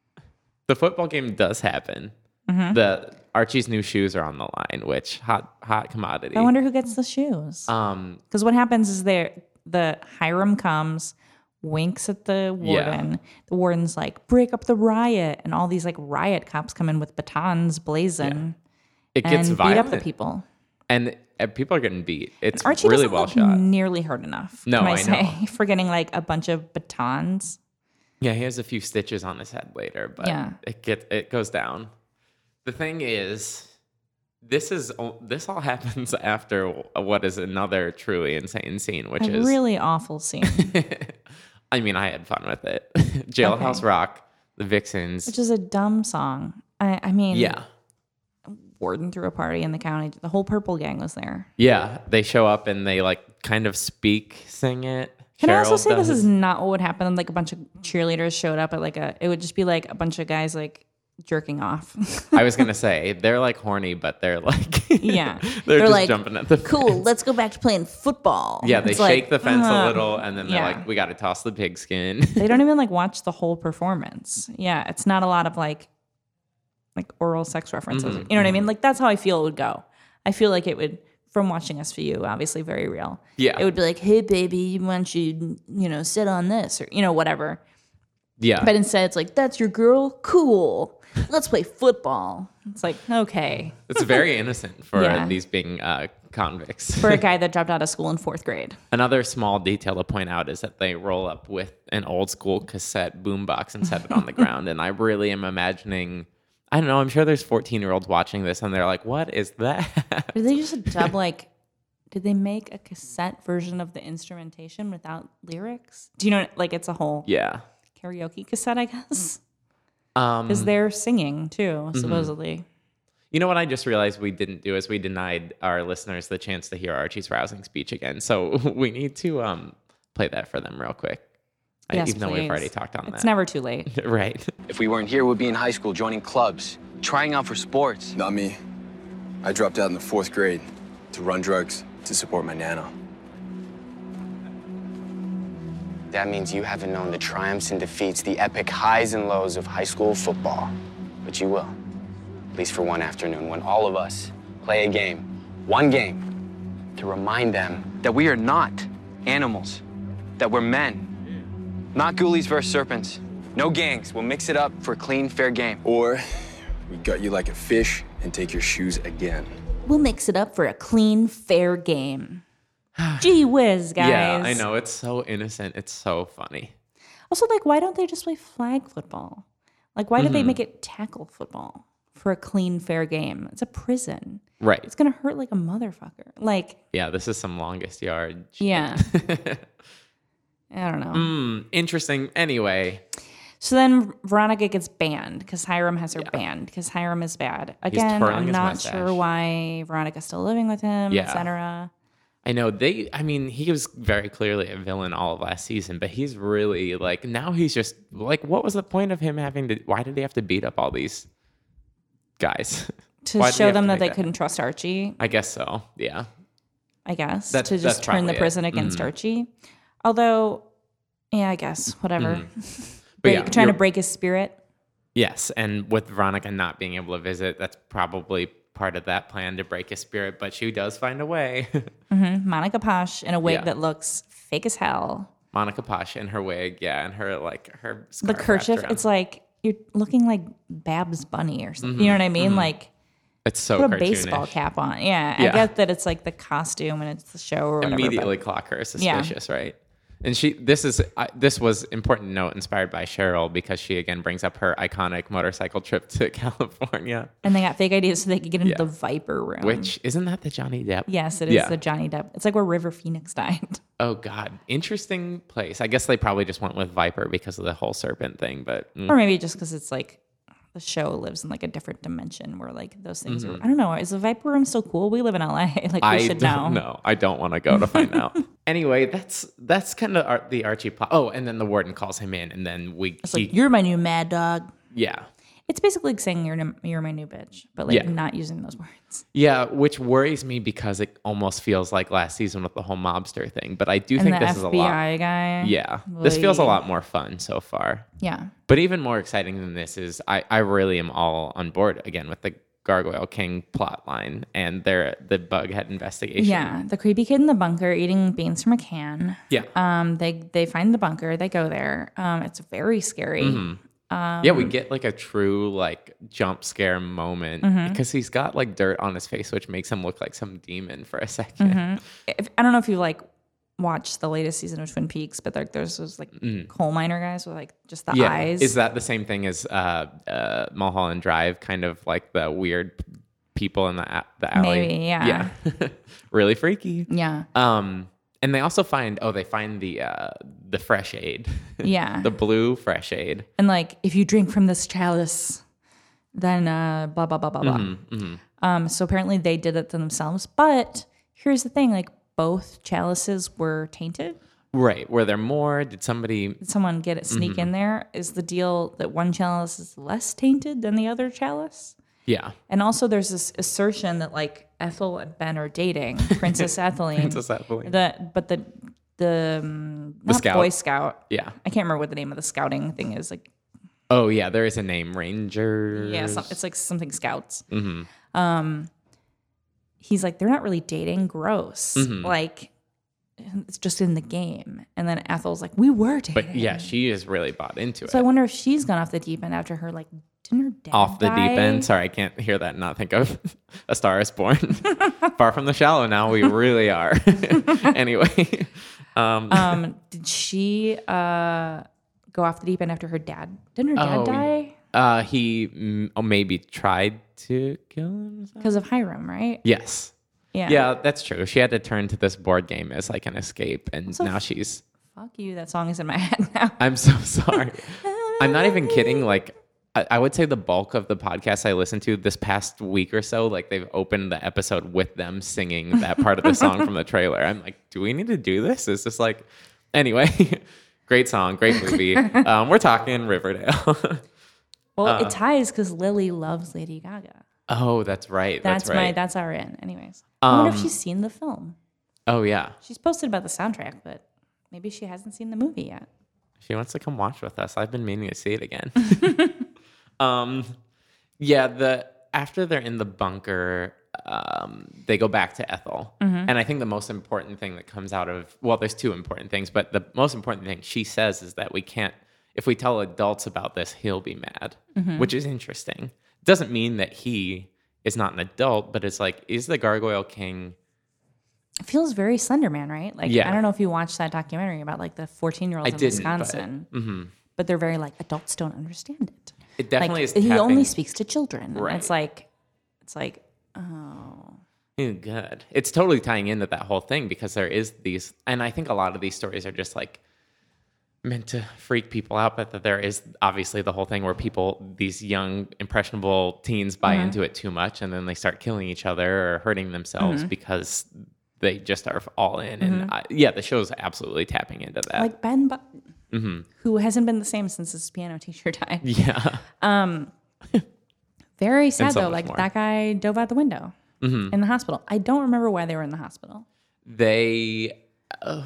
B: the football game does happen.
A: Mm-hmm.
B: The Archie's new shoes are on the line, which hot hot commodity.
A: I wonder who gets the shoes.
B: Um,
A: because what happens is there the Hiram comes, winks at the warden.
B: Yeah.
A: The warden's like, break up the riot, and all these like riot cops come in with batons blazing.
B: Yeah. It gets
A: and
B: violent.
A: beat up the people.
B: And uh, people are getting beat. It's
A: and Archie
B: really
A: doesn't
B: well
A: look
B: shot.
A: Nearly hurt enough.
B: No,
A: can I,
B: I
A: say,
B: know.
A: For getting like a bunch of batons.
B: Yeah, he has a few stitches on his head later, but
A: yeah.
B: it gets it goes down. The thing is, this is this all happens after what is another truly insane scene, which
A: a
B: is
A: really awful scene.
B: I mean, I had fun with it. Jailhouse
A: okay.
B: Rock, the Vixens,
A: which is a dumb song. I, I mean,
B: yeah.
A: Warden threw a party in the county. The whole Purple Gang was there.
B: Yeah, they show up and they like kind of speak, sing it.
A: Can
B: Cheryl
A: I also say
B: does.
A: this is not what would happen? Like a bunch of cheerleaders showed up at like a. It would just be like a bunch of guys like jerking off.
B: I was gonna say they're like horny, but they're like
A: yeah,
B: they're,
A: they're
B: just
A: like
B: jumping at the
A: cool.
B: fence.
A: Let's go back to playing football.
B: Yeah, they
A: it's
B: shake
A: like,
B: the fence
A: uh,
B: a little, and then they're
A: yeah.
B: like, "We got to toss the pigskin."
A: They don't even like watch the whole performance. Yeah, it's not a lot of like like oral sex references.
B: Mm-hmm.
A: You know what I mean? Like that's how I feel it would go. I feel like it would. From watching S V U, obviously very real.
B: Yeah.
A: It would be like, hey, baby, why don't you, you know, sit on this or, you know, whatever.
B: Yeah.
A: But instead it's like, that's your girl? Cool. Let's play football. It's like, okay.
B: It's very innocent for
A: yeah.
B: these being uh, convicts.
A: For a guy that dropped out of school in fourth grade.
B: Another small detail to point out is that they roll up with an old school cassette boombox and set it on the ground. And I really am imagining... I don't know. I'm sure there's fourteen-year-olds watching this, and they're like, "What is that?"
A: Did they just dub like? Did they make a cassette version of the instrumentation without lyrics? Do you know? Like it's a whole
B: yeah
A: karaoke cassette, I guess.
B: Um,
A: because they're singing too, supposedly.
B: Mm-hmm. You know what I just realized we didn't do is we denied our listeners the chance to hear Archie's rousing speech again. So we need to um, play that for them real quick.
A: Yes,
B: I, even
A: please.
B: though we've already talked on
A: it's
B: that.
A: It's never too late.
B: Right.
F: If we weren't here, we'd be in high school, joining clubs, trying out for sports.
G: Not me. I dropped out in the fourth grade to run drugs to support my nana.
F: That means you haven't known the triumphs and defeats, the epic highs and lows of high school football. But you will, at least for one afternoon, when all of us play a game, one game, to remind them that we are not animals, that we're men. Not ghoulies versus serpents. No gangs. We'll mix it up for a clean, fair game.
G: Or we gut you like a fish and take your shoes again.
A: We'll mix it up for a clean, fair game. Gee whiz, guys.
B: Yeah, I know. It's so innocent. It's so funny.
A: Also, like, why don't they just play flag football? Like, why did they make it tackle football for a clean, fair game? It's a prison.
B: Right.
A: It's going to hurt like a motherfucker. Like,
B: Yeah, this is some longest yard.
A: yeah. I don't know.
B: Hmm, interesting. Anyway,
A: So then Veronica gets banned because Hiram has her banned because Hiram is bad. Again,
B: twirling
A: I'm
B: his
A: not
B: mustache.
A: sure why Veronica's still living with him,
B: Yeah.
A: et cetera.
B: I know they, I mean, he was very clearly a villain all of last season, but he's really like, now he's just like, what was the point of him having to, why did he have to beat up all these guys?
A: To
B: Why did he
A: show
B: have
A: them
B: to
A: that
B: make
A: they
B: that?
A: couldn't trust Archie,
B: I guess so. Yeah.
A: I guess.
B: That's-
A: to just
B: that's
A: turn the
B: probably it.
A: prison against
B: Mhm.
A: Archie. Although, yeah, I guess. Whatever.
B: But
A: Break-
B: yeah,
A: trying to
B: you're-
A: break his spirit.
B: Yes. And with Veronica not being able to visit, that's probably part of that plan to break his spirit, but she does find a way.
A: hmm Monica Posh in a wig
B: Yeah.
A: that looks fake as hell.
B: Monica Posh in her wig, yeah, and her like her
A: The
B: scarf wrapped
A: kerchief,
B: around.
A: it's like you're looking like Babs Bunny or something. You know what I mean? Like,
B: It's so
A: put a
B: cartoonish.
A: baseball cap on. Yeah, I
B: Yeah.
A: get that it's like the costume and it's the show or whatever. but-
B: Immediately clock her
A: Yeah.
B: suspicious, right? And she, this is, uh, this was important to note, inspired by Cheryl because she again brings up her iconic motorcycle trip to California,
A: And they got fake ideas so they could get into
B: Yeah.
A: the Viper room.
B: which isn't that the Johnny Depp?
A: yes, it is
B: Yeah.
A: the Johnny Depp. It's like where River Phoenix died.
B: Oh God, interesting place. I guess they probably just went with Viper because of the whole serpent thing, but mm,
A: Or maybe just because it's like the show lives in like a different dimension where like those things are. I don't know. Is the Viper room still cool? We live in L A. Like we
B: Mm-hmm. I
A: should know.
B: don't know. I don't want to go to find out. Anyway, that's that's kind of Ar- the Archie plot. Oh, and then the warden calls him in, and then we
A: It's
B: he-
A: like you're my new mad dog.
B: yeah.
A: It's basically like saying you're n- you're my new bitch, but like
B: Yeah.
A: not using those words.
B: Yeah, which worries me because it almost feels like last season with the whole mobster thing. But I do
A: And
B: think
A: the
B: this
A: F
B: is a
A: B
B: lot.
A: I guy.
B: Yeah, this feels a
A: Like-
B: lot more fun so far.
A: Yeah.
B: But even more exciting than this is I, I really am all on board again with the Gargoyle King plot line and their the Bughead investigation.
A: Yeah. The creepy kid in the bunker eating beans from a can.
B: Yeah.
A: Um, they they find the bunker. They go there. Um, it's very scary.
B: Mm-hmm. yeah, we get like a true like jump scare moment
A: Mm-hmm.
B: because he's got like dirt on his face, which makes him look like some demon for a 2nd
A: If, I don't know if you like watched the latest season of Twin Peaks, but like there's those like coal miner guys with like just the
B: Mm. Yeah,
A: eyes.
B: is that the same thing as uh, uh, Mulholland Drive? Kind of like the weird people in the a- the alley.
A: Maybe, yeah.
B: Yeah, really freaky.
A: Yeah.
B: Um, and they also find oh they find the uh, the fresh aid.
A: Yeah.
B: the blue fresh aid.
A: And like, if you drink from this chalice, then uh, blah blah blah blah blah.
B: Mm-hmm,
A: Um, so apparently they did it to themselves. But here's the thing: like both chalices were tainted.
B: Right. Were there more? Did somebody?
A: Did someone get it sneak
B: Mm-hmm.
A: in there? Is the deal that one chalice is less tainted than the other chalice?
B: Yeah.
A: And also, there's this assertion that like Ethel and Ben are dating Princess Etheline.
B: Princess Etheline.
A: The but the the, um, not
B: scout.
A: Boy Scout.
B: Yeah.
A: I can't remember what the name of the scouting thing is. Like
B: Oh yeah, there is a name, Rangers.
A: yeah, some, it's like something Scouts. Mm-hmm. Um, he's like they're not really dating. Gross.
B: Mm-hmm.
A: Like it's just in the game. And then Ethel's like we were dating.
B: But yeah, she is really bought into
A: So I
B: it.
A: wonder if she's gone off the deep end after her like didn't her dad
B: Off the
A: die?
B: deep end. Sorry, I can't hear that and not think of A Star is Born. Far from the shallow now, we really are. Anyway. Um,
A: Um, did she uh go off the deep end after her dad? Didn't her dad
B: Oh,
A: die
B: uh, he mm, oh, maybe tried to kill himself.
A: because of Hiram? Right?
B: Yes.
A: Yeah.
B: Yeah, that's true. She had to turn to this board game as like an escape, and
A: So
B: now she's.
A: Fuck you. That song is in my head now.
B: I'm so sorry. I'm not even kidding. Like, I, I would say the bulk of the podcasts I listened to this past week or so, like they've opened the episode with them singing that part of the song from the trailer. I'm like, do we need to do this? It's just like, anyway, great song, great movie. Um, we're talking Riverdale.
A: Well,
B: Uh.
A: it ties because Lily loves Lady Gaga.
B: Oh, that's right.
A: That's,
B: That's,
A: my
B: right.
A: that's our in. Anyways, I wonder if
B: Um,
A: she's seen the film.
B: oh yeah,
A: She's posted about the soundtrack, but maybe she hasn't seen the movie yet.
B: she wants to come watch with us. I've been meaning to see it again. um, yeah. The after they're in the bunker, um, they go back to Ethel,
A: Mm-hmm.
B: and I think the most important thing that comes out of well, there's two important things, but the most important thing she says is that we can't. If we tell adults about this, he'll be mad,
A: Mm-hmm.
B: which is interesting. Doesn't mean that he is not an adult, but it's like, is the Gargoyle King
A: It feels very Slender Man, right? Like,
B: Yeah.
A: I don't know if you watched that documentary about like the fourteen-year-olds
B: I
A: in
B: didn't, but-
A: Wisconsin,
B: mm-hmm.
A: but they're very like adults don't understand it.
B: It definitely
A: like,
B: is.
A: He only
B: tapping-
A: speaks to children.
B: Right.
A: And it's like, it's like, oh,
B: Ew, good. It's totally tying into that whole thing because there is these, and I think a lot of these stories are just like meant to freak people out, but that there is obviously the whole thing where people, these young impressionable teens, buy
A: Mm-hmm.
B: into it too much, and then they start killing each other or hurting themselves
A: Mm-hmm.
B: because they just are all in. And I, yeah, the show's absolutely tapping into that.
A: like Ben Button,
B: Mm-hmm.
A: who hasn't been the same since his piano teacher died.
B: yeah,
A: Very sad
B: so
A: though.
B: much
A: Like
B: more.
A: that guy dove out the window
B: Mm-hmm.
A: in the hospital. I don't remember why they were in the hospital.
B: they. Uh,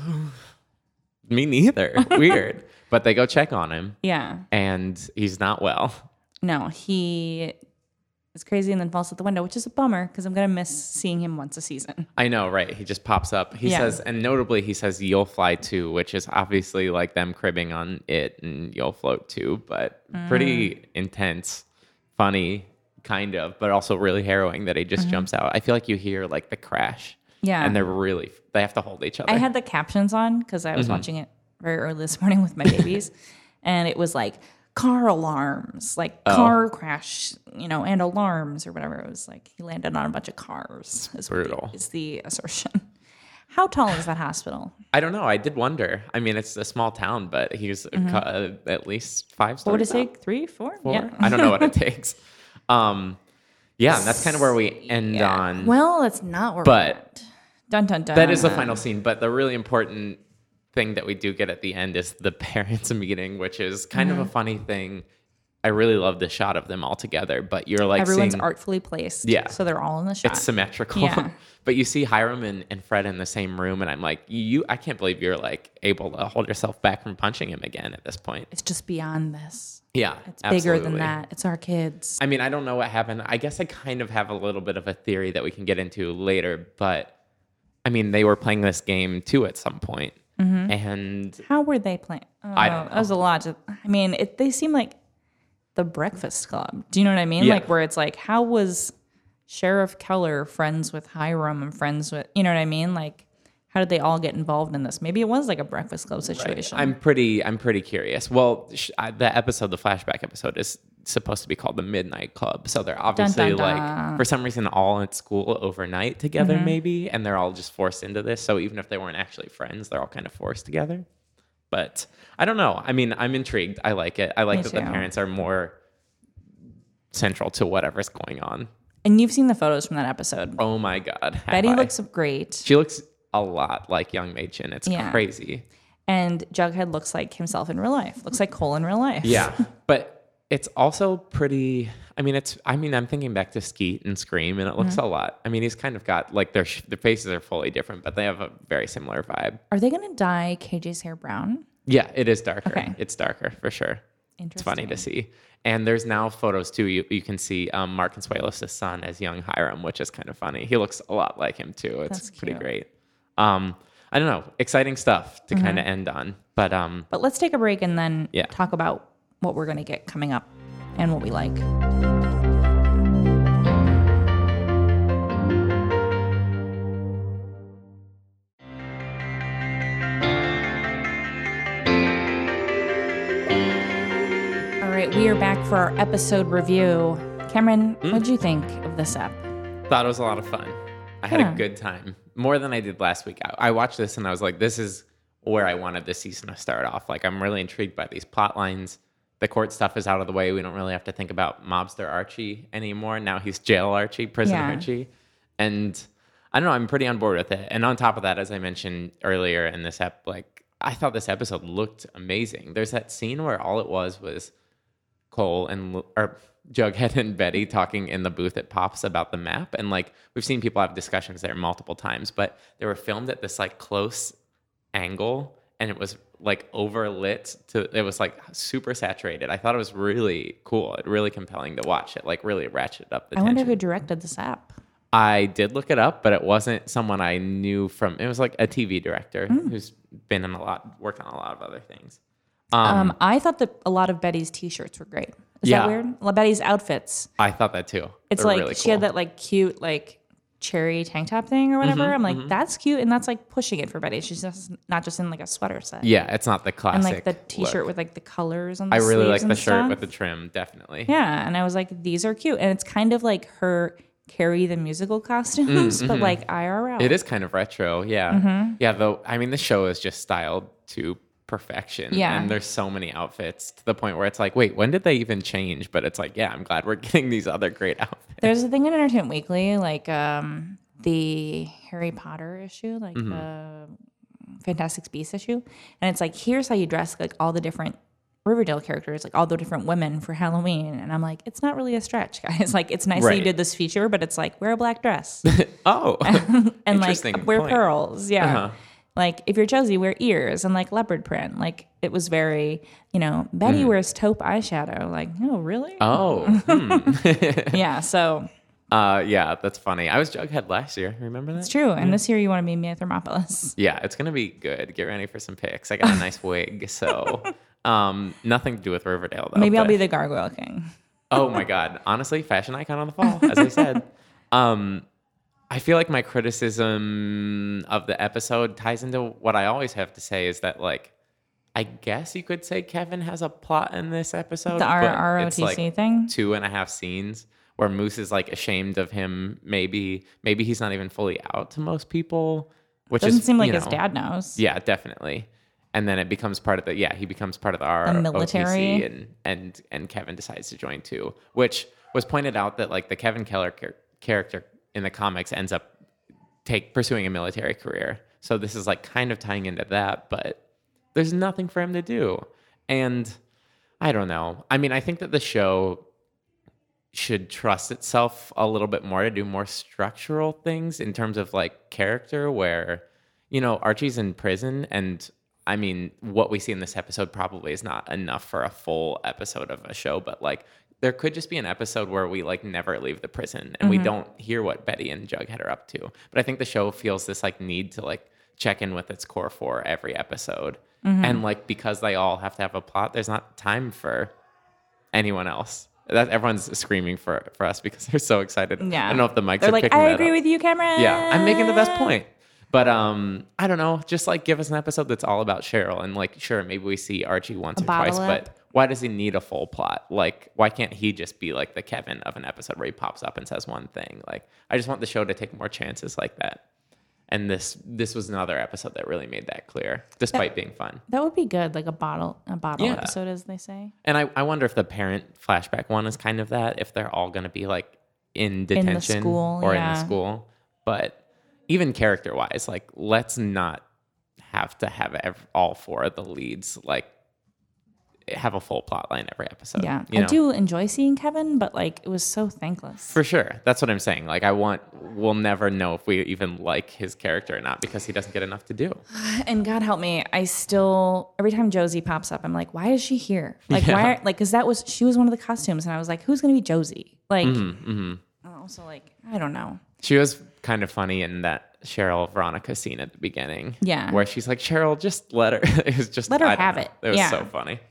B: me neither. Weird, but they go check on him,
A: Yeah.
B: and he's not well.
A: No, he is crazy and then falls out the window, which is a bummer because I'm gonna miss seeing him once a season.
B: I know, right? He just pops up. He
A: Yeah.
B: says, and notably, he says, "You'll fly too," which is obviously like them cribbing on it and "You'll float too," but
A: Mm.
B: pretty intense, funny, kind of, but also really harrowing that he just jumps out. I feel like you hear like the crash.
A: Mm-hmm. Yeah.
B: And they're really, they have to hold each other.
A: I had the captions on because I was
B: Mm-hmm.
A: watching it very early this morning with my babies, and it was like car alarms, like
B: Oh.
A: car crash, you know, and alarms or whatever. It was like he landed on a bunch of cars. Is what the-
B: Brutal.
A: is the assertion. How tall is that hospital?
B: I don't know. I did wonder. I mean, it's a small town, but he's
A: Mm-hmm.
B: uh, at least five
A: What would it
B: stories
A: take? Three, four?
B: Four?
A: Yeah.
B: I don't know what it takes. Um, yeah, and that's kind of where we end
A: Yeah.
B: on.
A: Well, that's not where.
B: But-
A: we went. Dun dun dun.
B: That is the final scene, but the really important thing that we do get at the end is the parents' meeting, which is kind
A: Mm-hmm.
B: of a funny thing. I really love the shot of them all together, but you're like
A: Everyone's
B: seeing
A: artfully placed.
B: Yeah.
A: So they're all in the shot.
B: it's symmetrical.
A: Yeah.
B: But you see Hiram and, and Fred in the same room, and I'm like, you I can't believe you're like able to hold yourself back from punching him again at this point.
A: It's just beyond this.
B: Yeah.
A: It's bigger than
B: absolutely.
A: that. It's our kids.
B: I mean, I don't know what happened. I guess I kind of have a little bit of a theory that we can get into later, but I mean, they were playing this game too at some point.
A: Mm-hmm.
B: And
A: How were they playing? Oh,
B: I don't
A: That was a lot. To, I mean, it, they seem like the Breakfast Club. Do you know what I mean?
B: Yeah.
A: Like where it's like, how was Sheriff Keller friends with Hiram and friends with, you know what I mean? Like, how did they all get involved in this? Maybe it was like a Breakfast Club situation.
B: I'm pretty, I'm pretty curious. Well, sh- I, the episode, the flashback episode, is supposed to be called the Midnight Club. So they're obviously
A: dun,
B: like,
A: dun.
B: for some reason, all at school overnight together,
A: Mm-hmm.
B: maybe, and they're all just forced into this. So even if they weren't actually friends, they're all kind of forced together. But I don't know. I mean, I'm intrigued. I like it. I like
A: Me
B: that the
A: too.
B: parents are more central to whatever's going on.
A: And you've seen the photos from that episode.
B: Oh my God. have
A: Betty
B: I.
A: looks great.
B: She looks a lot like young Machen. It's
A: Yeah.
B: crazy.
A: And Jughead looks like himself in real life. Looks like Cole in real life.
B: Yeah, but it's also pretty. I mean, it's. I mean, I'm thinking back to Skeet and Scream, and it looks
A: Mm-hmm.
B: a lot. I mean, he's kind of got like their sh- their faces are fully different, but they have a very similar vibe.
A: Are they going to dye K J's hair brown?
B: Yeah, it is darker.
A: Okay.
B: It's darker for sure. It's funny to
A: Interesting.
B: see. And there's now photos too. You you can see um, Mark Consuelos' son as young Hiram, which is kind of funny. He looks a lot like him too. It's
A: That's
B: pretty
A: cute.
B: great. Um, I don't know, exciting stuff to kind of end on. But um,
A: But let's take a break and then
B: Yeah.
A: talk about what we're going to get coming up and what we like. All right, we are back for our episode review. Cameron,
B: Hmm?
A: what did you think of this app?
B: thought it was a lot of fun. I had
A: Yeah.
B: a good time, more than I did last week. I, I watched this and I was like, this is where I wanted this season to start off. Like, I'm really intrigued by these plot lines. The court stuff is out of the way. We don't really have to think about mobster Archie anymore. Now he's jail Archie, prison
A: Yeah.
B: Archie. And I don't know, I'm pretty on board with it. And on top of that, as I mentioned earlier in this ep, like, I thought this episode looked amazing. There's that scene where all it was was Cole and Lu- or Jughead and Betty talking in the booth at Pops about the map, and like we've seen people have discussions there multiple times, but they were filmed at this like close angle, and it was like overlit to it was like super saturated. I thought it was really cool, really compelling to watch. It like really ratcheted up the
A: I wonder
B: tension.
A: who directed this app.
B: I did look it up, but it wasn't someone I knew from. It was like a T V director
A: Hmm.
B: who's been in a lot, worked on a lot of other things.
A: Um, I thought that a lot of Betty's t-shirts were great. Is
B: Yeah.
A: that weird? Well, Betty's outfits.
B: I thought that too.
A: It's
B: They're
A: like
B: really
A: she had
B: cool.
A: that like cute like cherry tank top thing or whatever.
B: Mm-hmm,
A: I'm like,
B: mm-hmm.
A: that's cute. And that's like pushing it for Betty. She's just not just in like a sweater set.
B: Yeah, it's not the classic.
A: And like the t-shirt
B: look.
A: with like the colors on the
B: I really like
A: sleeves
B: the
A: and
B: shirt
A: stuff.
B: with the trim, definitely.
A: Yeah. And I was like, these are cute. And it's kind of like her Carrie the musical costumes,
B: Mm-hmm.
A: but like I R L.
B: It is kind of retro, yeah.
A: Mm-hmm.
B: Yeah, though, I mean, the show is just styled to perfection.
A: Yeah.
B: And there's so many outfits to the point where it's like, wait, when did they even change? But it's like, yeah, I'm glad we're getting these other great outfits.
A: There's a thing in Entertainment Weekly, like um, the Harry Potter issue, like
B: Mm-hmm.
A: the Fantastic Beasts issue. And it's like, here's how you dress like all the different Riverdale characters, like all the different women for Halloween. And I'm like, it's not really a stretch, guys. Like, it's nice that you
B: Right.
A: did this feature, but it's like, wear a black dress
B: Oh,
A: and like
B: interesting
A: wear
B: point.
A: pearls. Yeah.
B: Uh-huh.
A: Like, if you're Josie, wear ears and like leopard print. Like, it was very, you know, Betty wears taupe eyeshadow. Like, oh, really?
B: Oh, hmm.
A: Yeah. So
B: uh, yeah, that's funny. I was Jughead last year. Remember that?
A: it's true. And this year you want to be Mia Thermopolis.
B: Yeah, it's gonna be good. Get ready for some pics. I got a nice wig, so um, nothing to do with Riverdale though.
A: Maybe I'll
B: but-
A: be the Gargoyle King.
B: Oh my god! Honestly, fashion icon on the fall, as I said. Um, I feel like my criticism of the episode ties into what I always have to say is that, like, I guess you could say Kevin has a plot in this episode.
A: The R-
B: but
A: R O T C
B: it's like
A: thing?
B: two and a half scenes where Moose is like ashamed of him. Maybe, maybe he's not even fully out to most people, which
A: Doesn't
B: is,
A: seem like
B: you
A: his
B: know,
A: dad knows.
B: Yeah, definitely. And then it becomes part of the yeah he becomes part of the R O T C,
A: military.
B: and and and Kevin decides to join too, which was pointed out that like the Kevin Keller char- character in the comics ends up take pursuing a military career. So this is like kind of tying into that, but there's nothing for him to do. And I don't know. I mean, I think that the show should trust itself a little bit more to do more structural things in terms of like character where, you know, Archie's in prison and I mean, what we see in this episode probably is not enough for a full episode of a show, but like there could just be an episode where we like never leave the prison and we don't hear what Betty and Jughead are up to. But I think the show feels this like need to like check in with its core for every episode. And like because they all have to have a plot, there's not time for anyone else. That everyone's screaming for for us because they're so excited.
A: Yeah.
B: I don't know if the mics
A: They're
B: are
A: like,
B: picking
A: I
B: that
A: agree
B: up.
A: with you, Cameron.
B: Yeah, I'm making the best point. But um, I don't know. Just like give us an episode that's all about Cheryl, and like, sure, maybe we see Archie once
A: A
B: or twice,
A: bottle
B: but
A: up.
B: why does he need a full plot? Like, why can't he just be like the Kevin of an episode where he pops up and says one thing? Like, I just want the show to take more chances like that. And this this was another episode that really made that clear, despite being fun.
A: That would be good, like a bottle, a bottle
B: Yeah.
A: episode, as they say.
B: And I, I wonder if the parent flashback one is kind of that, if they're all going to be like in detention
A: school,
B: or in
A: yeah.
B: the school. But even character wise, like let's not have to have ev- all four of the leads like have a full plot line every episode.
A: Yeah,
B: you
A: I
B: know?
A: do enjoy seeing Kevin, but like it was so thankless.
B: For sure. That's what I'm saying. Like I want, we'll never know if we even like his character or not because he doesn't get enough to do.
A: And God help me, I still every time Josie pops up, I'm like, why is she here? Like
B: Yeah.
A: why? Like because that was she was one of the costumes, and I was like, who's gonna be Josie? Like,
B: Mm-hmm,
A: and also like I don't know.
B: She was kind of funny in that Cheryl Veronica scene at the beginning.
A: Yeah.
B: Where she's like, Cheryl, just let her. It was just
A: Let her
B: I don't
A: have
B: know.
A: it.
B: It was
A: Yeah.
B: so funny.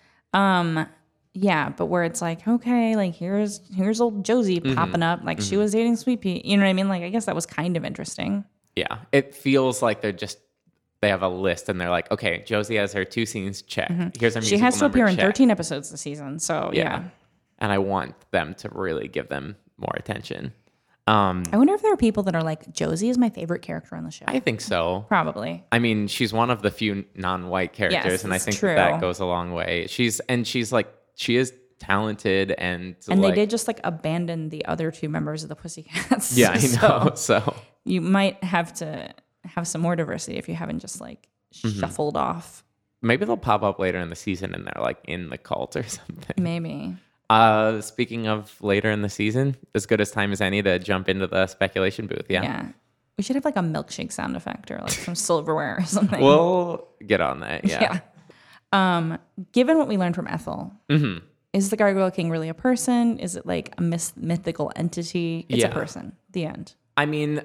A: Um, yeah, but where it's like, okay, like here's here's old Josie
B: Mm-hmm.
A: popping up, like she was dating Sweet Pea. You know what I mean? Like I guess that was kind of interesting.
B: Yeah. It feels like they're just they have a list and they're like, okay, Josie has her two scenes, check. Here's her
A: Mm-hmm. She
B: musical
A: has to
B: number,
A: appear in
B: check.
A: thirteen episodes this season, so yeah.
B: Yeah. And I want them to really give them more attention. Um,
A: I wonder if there are people that are like, Josie is my favorite character on the show.
B: I think so.
A: Probably.
B: I mean, she's one of the few non-white characters,
A: Yes,
B: and I
A: it's
B: think
A: true.
B: that, that goes a long way. She's and she's like she is talented and
A: And
B: like,
A: they did just like abandon the other two members of the Pussycats.
B: Yeah, I know.
A: So
B: So
A: you might have to have some more diversity if you haven't just like
B: Mm-hmm.
A: shuffled off.
B: maybe they'll pop up later in the season and they're like in the cult or something.
A: Maybe.
B: Uh, speaking of later in the season, as good as time as any to jump into the speculation booth. Yeah,
A: Yeah. We should have like a milkshake sound effect or like some silverware or something.
B: we'll get on that. Yeah.
A: Yeah. Um, given what we learned from Ethel,
B: Mm-hmm.
A: is the Gargoyle King really a person? Is it like a myth- mythical entity? It's
B: Yeah.
A: a person. The end.
B: I mean,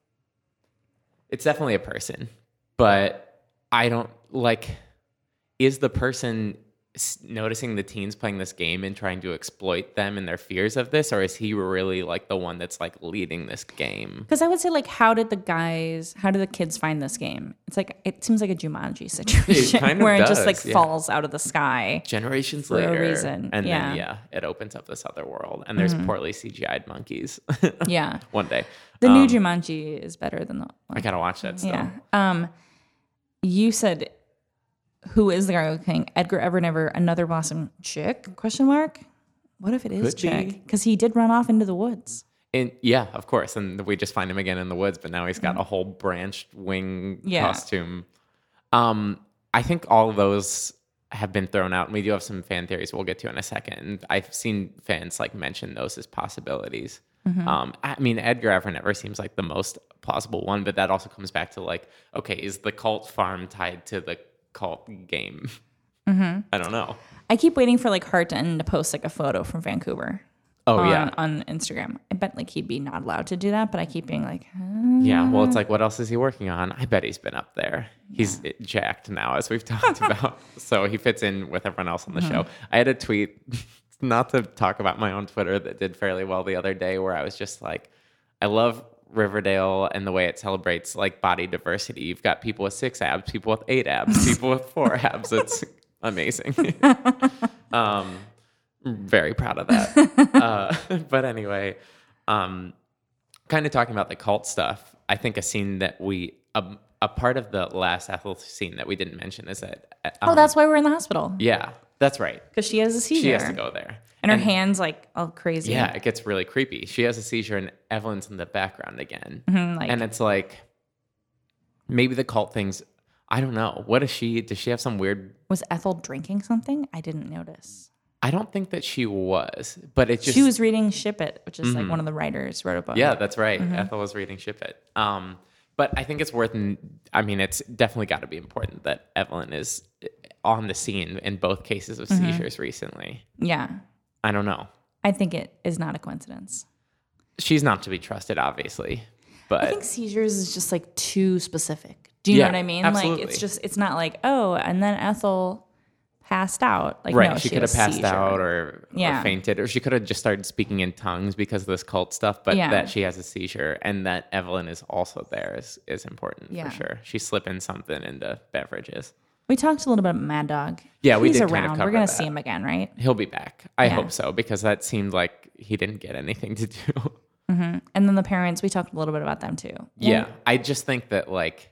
B: it's definitely a person, but I don't like. Is the person s- noticing the teens playing this game and trying to exploit them and their fears of this, or is he really like the one that's like leading this game?
A: Because I would say, like, how did the guys, how did the kids find this game? It's like, it seems like a Jumanji situation
B: kind of
A: where it just
B: does,
A: like
B: yeah.
A: falls out of the sky.
B: Generations
A: For a
B: later,
A: reason,
B: and
A: yeah.
B: then yeah, it opens up this other world, and there's poorly C G I'd monkeys.
A: Yeah.
B: One day,
A: The new
B: Um,
A: Jumanji is better than the
B: I gotta watch that still.
A: Yeah. Um, you said, who is the Gargoyle King? Edgar Ever Never, another Blossom chick? Question mark. What if it is
B: Could
A: chick?
B: be.
A: Because he did run off into the woods.
B: And yeah, of course. And we just find him again in the woods, but now he's got a whole branched wing
A: Yeah.
B: costume. Um, I think all of those have been thrown out, and we do have some fan theories we'll get to in a second. And I've seen fans like mention those as possibilities. Um, I mean, Edgar Ever Never seems like the most plausible one, but that also comes back to like, okay, is the cult farm tied to the cult game? I don't know.
A: I keep waiting for like Harton to post like a photo from Vancouver.
B: Oh
A: on,
B: yeah,
A: on Instagram. I bet like he'd be not allowed to do that, but I keep being like, huh?
B: yeah. Well, it's like, what else is he working on? I bet he's been up there. He's jacked now, as we've talked about. So he fits in with everyone else on the show. I had a tweet, not to talk about my own Twitter, that did fairly well the other day, where I was just like, I love Riverdale and the way it celebrates like body diversity. You've got people with six abs, people with eight abs, people with four abs. It's amazing. um, very proud of that. uh, but anyway, um, kind of talking about the cult stuff, I think a scene that we, a, a part of the last Ethel scene that we didn't mention is that. Um,
A: Oh, that's why we're in the hospital.
B: Yeah, that's right.
A: Because she has a seizure.
B: She has to go there.
A: And her hand's like all crazy.
B: Yeah, it gets really creepy. She has a seizure and Evelyn's in the background again.
A: Mhm, like-
B: and it's like, maybe the cult things, I don't know. What is she, does she have some weird,
A: Was Ethel drinking something? I didn't notice.
B: I don't think that she was, but it just.
A: She was reading Ship It, which is like one of the writers wrote a book.
B: Yeah, that's right. Ethel was reading Ship It. Um, but I think it's worth, I mean, it's definitely got to be important that Evelyn is on the scene in both cases of seizures recently.
A: Yeah.
B: I don't know.
A: I think it is not a coincidence.
B: She's not to be trusted, obviously, but
A: I think seizures is just like too specific. Do you
B: Yeah,
A: know what I mean?
B: absolutely.
A: Like it's just it's not like, oh, and then Ethel passed out. Like
B: right,
A: no,
B: she,
A: she
B: could
A: had
B: have
A: a
B: passed
A: seizure.
B: out or,
A: Yeah.
B: or fainted, or she could have just started speaking in tongues because of this cult stuff. But
A: Yeah.
B: that she has a seizure and that Evelyn is also there is is important
A: Yeah.
B: for sure. She's slipping something into beverages.
A: We talked a little bit about Mad Dog.
B: Yeah, we
A: He's
B: did kind
A: around.
B: of cover
A: We're gonna
B: that.
A: see him again, right?
B: He'll be back. I
A: Yeah.
B: hope so, because that seemed like he didn't get anything to do.
A: And then the parents, we talked a little bit about them too.
B: Yeah, I just think that like,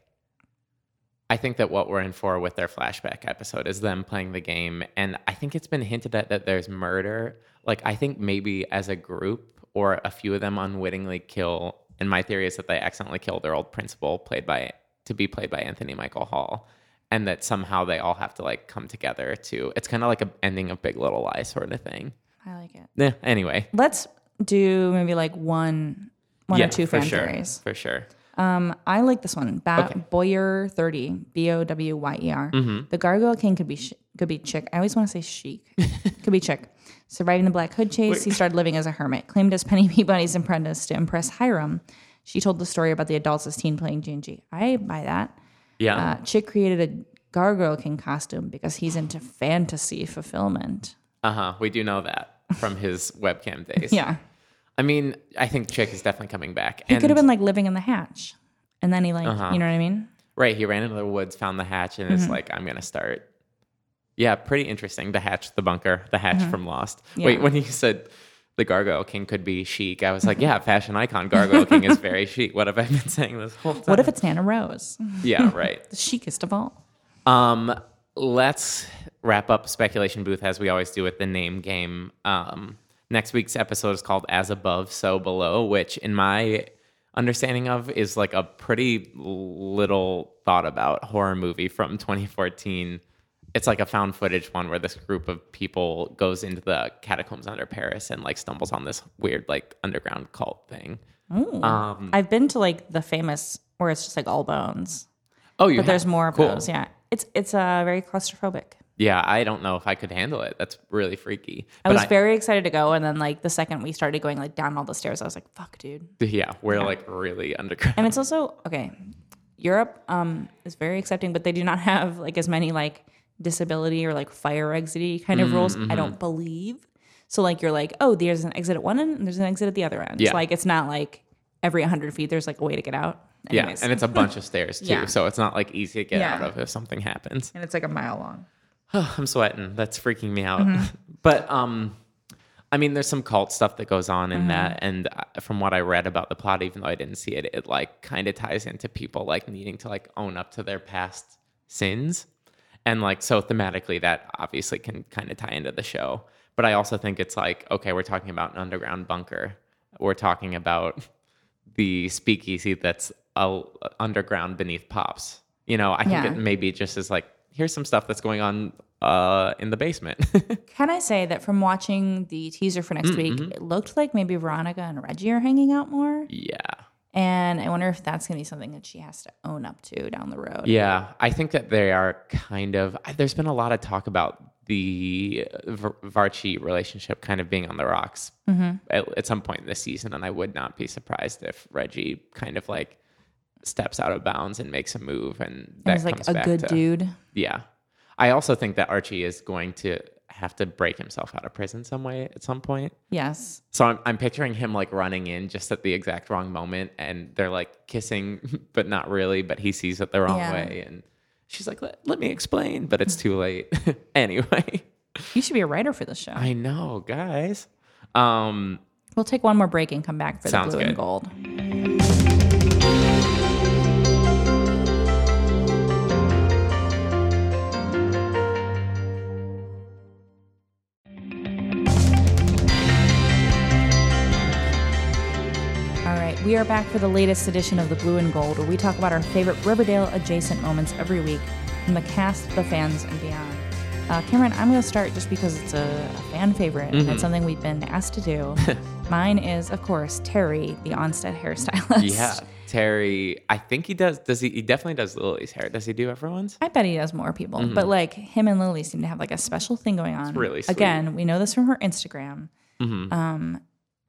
B: I think that what we're in for with their flashback episode is them playing the game, and I think it's been hinted at that there's murder. Like, I think maybe as a group or a few of them unwittingly kill. And my theory is that they accidentally kill their old principal, played by to be played by Anthony Michael Hall, and that somehow they all have to like come together to. It's kind of like a ending of Big Little Lies sort of thing.
A: I like it.
B: Yeah. Anyway.
A: Let's do maybe like one one
B: yeah,
A: or two
B: for
A: fan
B: sure.
A: theories.
B: For sure.
A: Um, I like this one. Bat
B: Okay.
A: Boyer thirty, B O W Y E R.
B: Mm-hmm.
A: The Gargoyle King could be sh- could be chick. I always want to say chic. Could be chick. Surviving the Black Hood chase, he started living as a hermit. Claimed as Penny Peabody's apprentice to impress Hiram. She told the story about the adults as teen playing G and G. I buy that.
B: Yeah.
A: Uh, Chick created a Gargoyle King costume because he's into fantasy fulfillment.
B: Uh huh. We do know that from his webcam days.
A: Yeah.
B: I mean, I think Chick is definitely coming back.
A: He
B: And
A: could have been like living in the hatch. And then he like,
B: Uh-huh.
A: you know what I mean?
B: right. He ran into the woods, found the hatch, and
A: Mm-hmm.
B: is like, I'm gonna start. Yeah, pretty interesting. The hatch, the bunker, the hatch from Lost.
A: Mm-hmm. Yeah.
B: Wait, when you said the Gargoyle King could be chic, I was like, yeah, fashion icon. Gargoyle King is very chic. What have I been saying this whole time?
A: What if it's Nana Rose?
B: Yeah, right.
A: The chicest of all.
B: Um, let's wrap up Speculation Booth as we always do with the name game. Um, next week's episode is called As Above, So Below, which in my understanding of is like a pretty little thought about horror movie from twenty fourteen. It's like a found footage one where this group of people goes into the catacombs under Paris and like stumbles on this weird like underground cult thing. Um,
A: I've been to like the famous where it's just like all bones.
B: oh, you
A: But there's
B: have?
A: more of
B: Cool.
A: those. Yeah. It's it's uh, very claustrophobic.
B: Yeah, I don't know if I could handle it. That's really freaky.
A: I
B: But
A: was very excited to go, and then like the second we started going like down all the stairs, I was like, "Fuck, dude!"
B: Yeah, we're like really underground.
A: And it's also okay. Europe um, is very accepting, but they do not have like as many like disability or like fire exity kind of rules. I don't believe. So like you're like, oh, there's an exit at one end and there's an exit at the other end.
B: Yeah.
A: So like it's not like every one hundred feet there's like a way to get out. Anyways.
B: Yeah, and it's a bunch of stairs too,
A: Yeah.
B: so it's not like easy to get
A: Yeah.
B: out of if something happens.
A: And it's like a mile long.
B: Oh, I'm sweating. That's freaking me out. But um, I mean, there's some cult stuff that goes on in that, and uh, from what I read about the plot, even though I didn't see it, it like kind of ties into people like needing to like own up to their past sins, and like so thematically that obviously can kind of tie into the show. But I also think it's like, okay, we're talking about an underground bunker. We're talking about the speakeasy that's uh, underground beneath Pops. You know, I think
A: Yeah.
B: it maybe just is like, here's some stuff that's going on uh, in the basement.
A: Can I say that from watching the teaser for next week, it looked like maybe Veronica and Reggie are hanging out more.
B: Yeah.
A: And I wonder if that's going to be something that she has to own up to down the road.
B: Yeah. I think that they are kind of, there's been a lot of talk about the Var- Varchi relationship kind of being on the rocks at, at some point in this season. And I would not be surprised if Reggie kind of like steps out of bounds and makes a move. And that
A: And he's like
B: comes
A: a
B: back
A: good
B: to,
A: dude.
B: Yeah. I also think that Archie is going to have to break himself out of prison some way at some point.
A: Yes.
B: So I'm, I'm picturing him like running in just at the exact wrong moment, and they're like kissing, but not really, but he sees it the wrong
A: Yeah.
B: way. And she's like, let, let me explain, but it's too late. Anyway,
A: You should be a writer for this show.
B: I know, guys. Um,
A: We'll take one more break and come back for the
B: Sounds
A: blue and
B: good.
A: gold. All right, we are back for the latest edition of the Blue and Gold, where we talk about our favorite Riverdale adjacent moments every week from the cast, the fans, and beyond. Uh, Cameron, I'm going to start just because it's a, a fan favorite and it's something we've been asked to do. Mine is, of course, Terry, the Onstead hairstylist.
B: yeah, Terry, I think he does. Does he? He definitely does Lily's hair. Does he do everyone's?
A: I bet he does more people, but like him and Lily seem to have like a special thing going on.
B: It's really sweet.
A: Again, we know this from her Instagram.
B: Mm-hmm.
A: Um,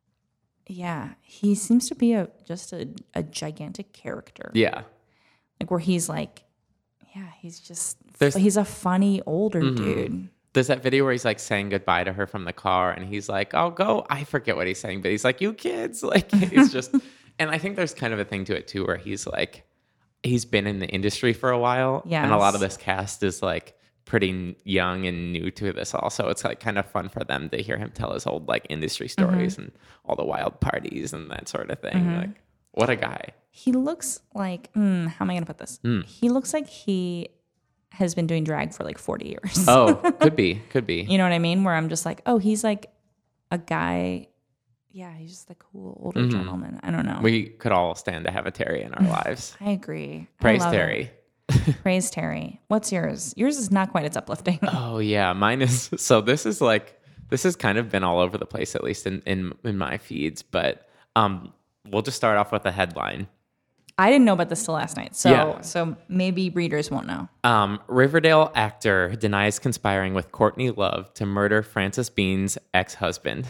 A: yeah, he seems to be a just a, a gigantic character.
B: Yeah.
A: Like where he's like, yeah, he's just
B: There's-
A: he's a funny older dude.
B: There's that video where he's like saying goodbye to her from the car, and he's like, "I'll go." I forget what he's saying, but he's like, "You kids!" Like it's just, and I think there's kind of a thing to it too, where he's like, he's been in the industry for a while, and a lot of
A: Yes.
B: this cast is like pretty young and new to this. Also, it's like kind of fun for them to hear him tell his old like industry stories and all the wild parties and that sort of thing. Like, what a guy!
A: He looks like, mm, how am I going to put this? He looks like he has been doing drag for like forty years.
B: Oh, could be, could be.
A: You know what I mean? Where I'm just like, oh, he's like a guy. Yeah, he's just a cool older gentleman. I don't know.
B: We could all stand to have a Terry in our lives.
A: I agree. I
B: Praise
A: love
B: Terry.
A: it. Praise Terry. What's yours? Yours is not quite as uplifting.
B: Oh yeah, mine is. So this is like this has kind of been all over the place, at least in in, in my feeds. But um, we'll just start off with a headline.
A: I didn't know about this till last night, so
B: Yeah.
A: so maybe readers won't know.
B: Um, Riverdale actor denies conspiring with Courtney Love to murder Frances Bean's ex-husband.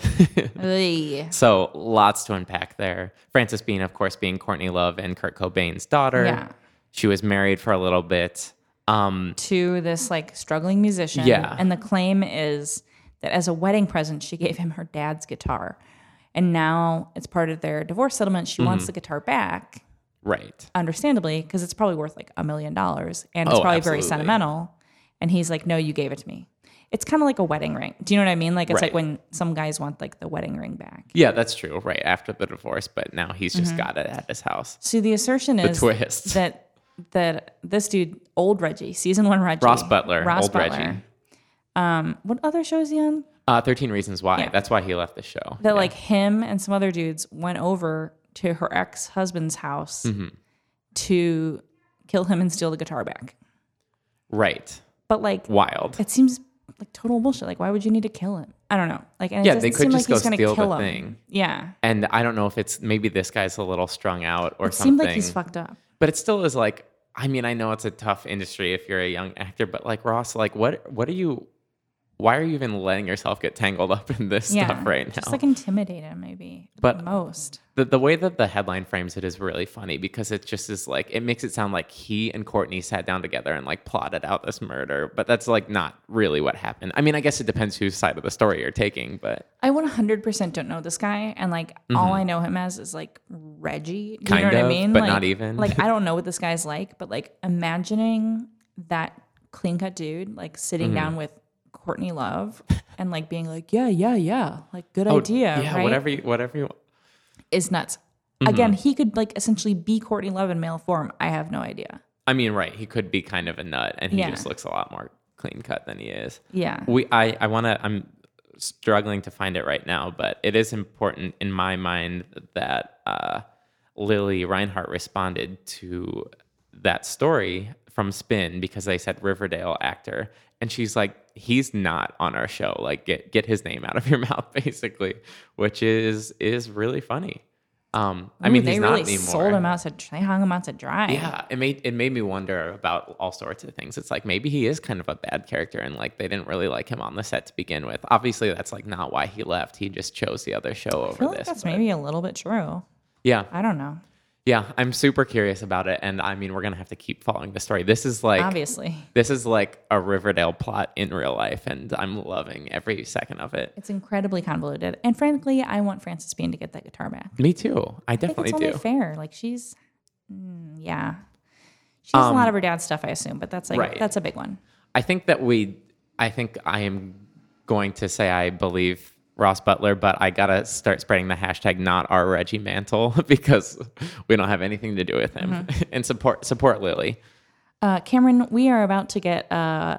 A: Ugh.
B: So lots to unpack there. Frances Bean, of course, being Courtney Love and Kurt Cobain's daughter.
A: Yeah.
B: She was married for a little bit. Um,
A: To this like struggling musician.
B: Yeah.
A: And the claim is that as a wedding present, she gave him her dad's guitar. And now it's part of their divorce settlement. She
B: Mm-hmm.
A: wants the guitar back,
B: right.
A: understandably, because it's probably worth like a million dollars. And it's
B: Oh,
A: probably very
B: absolutely.
A: sentimental. And he's like, no, you gave it to me. It's kind of like a wedding ring. Do you know what I mean? Like it's like
B: Right.
A: when some guys want like the wedding ring back.
B: Yeah, that's true. Right after the divorce, but now he's
A: Mm-hmm.
B: just got it at his house.
A: So the assertion is
B: twist.
A: that that this dude, old Reggie, season one Reggie,
B: Ross Butler,
A: Ross
B: old
A: Butler,
B: Reggie.
A: Um, what other show is he on?
B: Uh, thirteen Reasons Why.
A: Yeah.
B: That's why he left the show.
A: That
B: Yeah.
A: like him and some other dudes went over to her ex husband's house
B: Mm-hmm.
A: to kill him and steal the guitar back.
B: Right.
A: But like,
B: Wild.
A: it seems like total bullshit. Like, why would you need to kill him? I don't know. Like, and it
B: Yeah,
A: doesn't
B: they could
A: seem
B: just
A: like he's
B: go
A: gonna
B: steal
A: kill
B: the
A: him.
B: thing.
A: Yeah,
B: And I don't know if it's maybe this guy's a little strung out or
A: it
B: something.
A: seemed like he's fucked up.
B: But it still is like, I mean, I know it's a tough industry if you're a young actor, but like Ross, like what what are you why are you even letting yourself get tangled up in this
A: Yeah,
B: stuff right now?
A: just like intimidate him, maybe.
B: But-
A: But most.
B: The, the way that the headline frames it is really funny because it just is like, it makes it sound like he and Courtney sat down together and like plotted out this murder, but that's like not really what happened. I mean, I guess it depends whose side of the story you're taking, but
A: I one hundred percent don't know this guy, and like all I know him as is like Reggie. Do
B: Kind
A: you know what
B: of,
A: I mean?
B: but
A: Like-
B: not even.
A: Like I don't know what this guy's like, but like imagining that clean cut dude like sitting
B: Mm-hmm.
A: down with Courtney Love and like being like, yeah, yeah, yeah, like good idea,
B: Oh, yeah,
A: right?
B: whatever you, whatever you want.
A: Is nuts.
B: Mm-hmm.
A: Again, he could like essentially be Courtney Love in male form. I have no idea.
B: I mean, right. He could be kind of a nut and he
A: Yeah.
B: just looks a lot more clean cut than he is.
A: Yeah.
B: We, I, I want to, I'm struggling to find it right now, but it is important in my mind that uh, Lily Reinhart responded to that story from Spin because they said Riverdale actor. And she's like, he's not on our show. Like, get get his name out of your mouth, basically, which is is really funny. Um, I
A: Ooh,
B: mean,
A: they
B: he's
A: really
B: not anymore.
A: sold him out to they hung him out to dry.
B: Yeah, it made it made me wonder about all sorts of things. It's like maybe he is kind of a bad character, and like they didn't really like him on the set to begin with. Obviously, that's like not why he left. He just chose the other show
A: I
B: over
A: feel like
B: this.
A: that's
B: but-
A: maybe a little bit true.
B: yeah,
A: I don't know.
B: yeah. I'm super curious about it, and I mean, we're gonna have to keep following the story. This is like
A: Obviously.
B: this is like a Riverdale plot in real life, and I'm loving every second of it.
A: It's incredibly convoluted. And frankly, I want Frances Bean to get that guitar back.
B: Me too. I
A: I think
B: definitely
A: it's only
B: do.
A: fair. Like she's, mm, yeah, she has a lot of her dad's stuff, I assume, but that's like
B: right.
A: that's a big one.
B: I think that we, I think I am going to say I believe Ross Butler, but I gotta start spreading the hashtag not our Reggie Mantle because we don't have anything to do with him
A: Mm-hmm.
B: and support support Lily.
A: Uh, Cameron, we are about to get uh,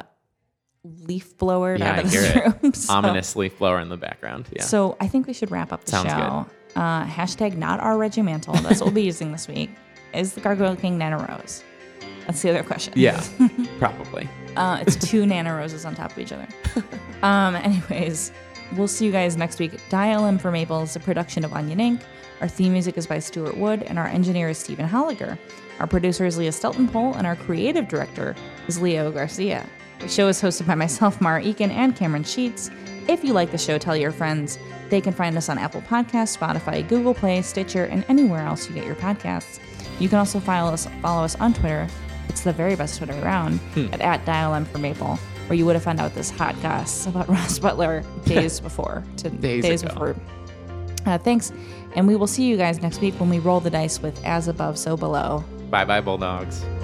A: leaf blowered
B: Yeah,
A: out
B: I
A: of
B: hear
A: this
B: it.
A: room. So,
B: Ominous leaf blower in the background. Yeah.
A: so I think we should wrap up the
B: Sounds
A: show. Uh, hashtag not our Reggie Mantle. That's what we'll be using this week. Is the Gargoyle King Nana Rose? That's the other question.
B: yeah, probably.
A: Uh, it's two Nana Roses on top of each other. Um, anyways, we'll see you guys next week. Dial M for Maple is a production of Onion Incorporated. Our theme music is by Stuart Wood, and our engineer is Stephen Holliger. Our producer is Leah Stelton-Pole, and our creative director is Leo Garcia. The show is hosted by myself, Mara Eakin, and Cameron Sheets. If you like the show, tell your friends. They can find us on Apple Podcasts, Spotify, Google Play, Stitcher, and anywhere else you get your podcasts. You can also follow us, follow us on Twitter. It's the very best Twitter around at, at Dial M for Maple, where you would have found out this hot goss about Ross Butler days before. To,
B: Days
A: days
B: ago.
A: before. Uh, thanks, and we will see you guys next week when we roll the dice with As Above, So Below.
B: Bye bye, Bulldogs.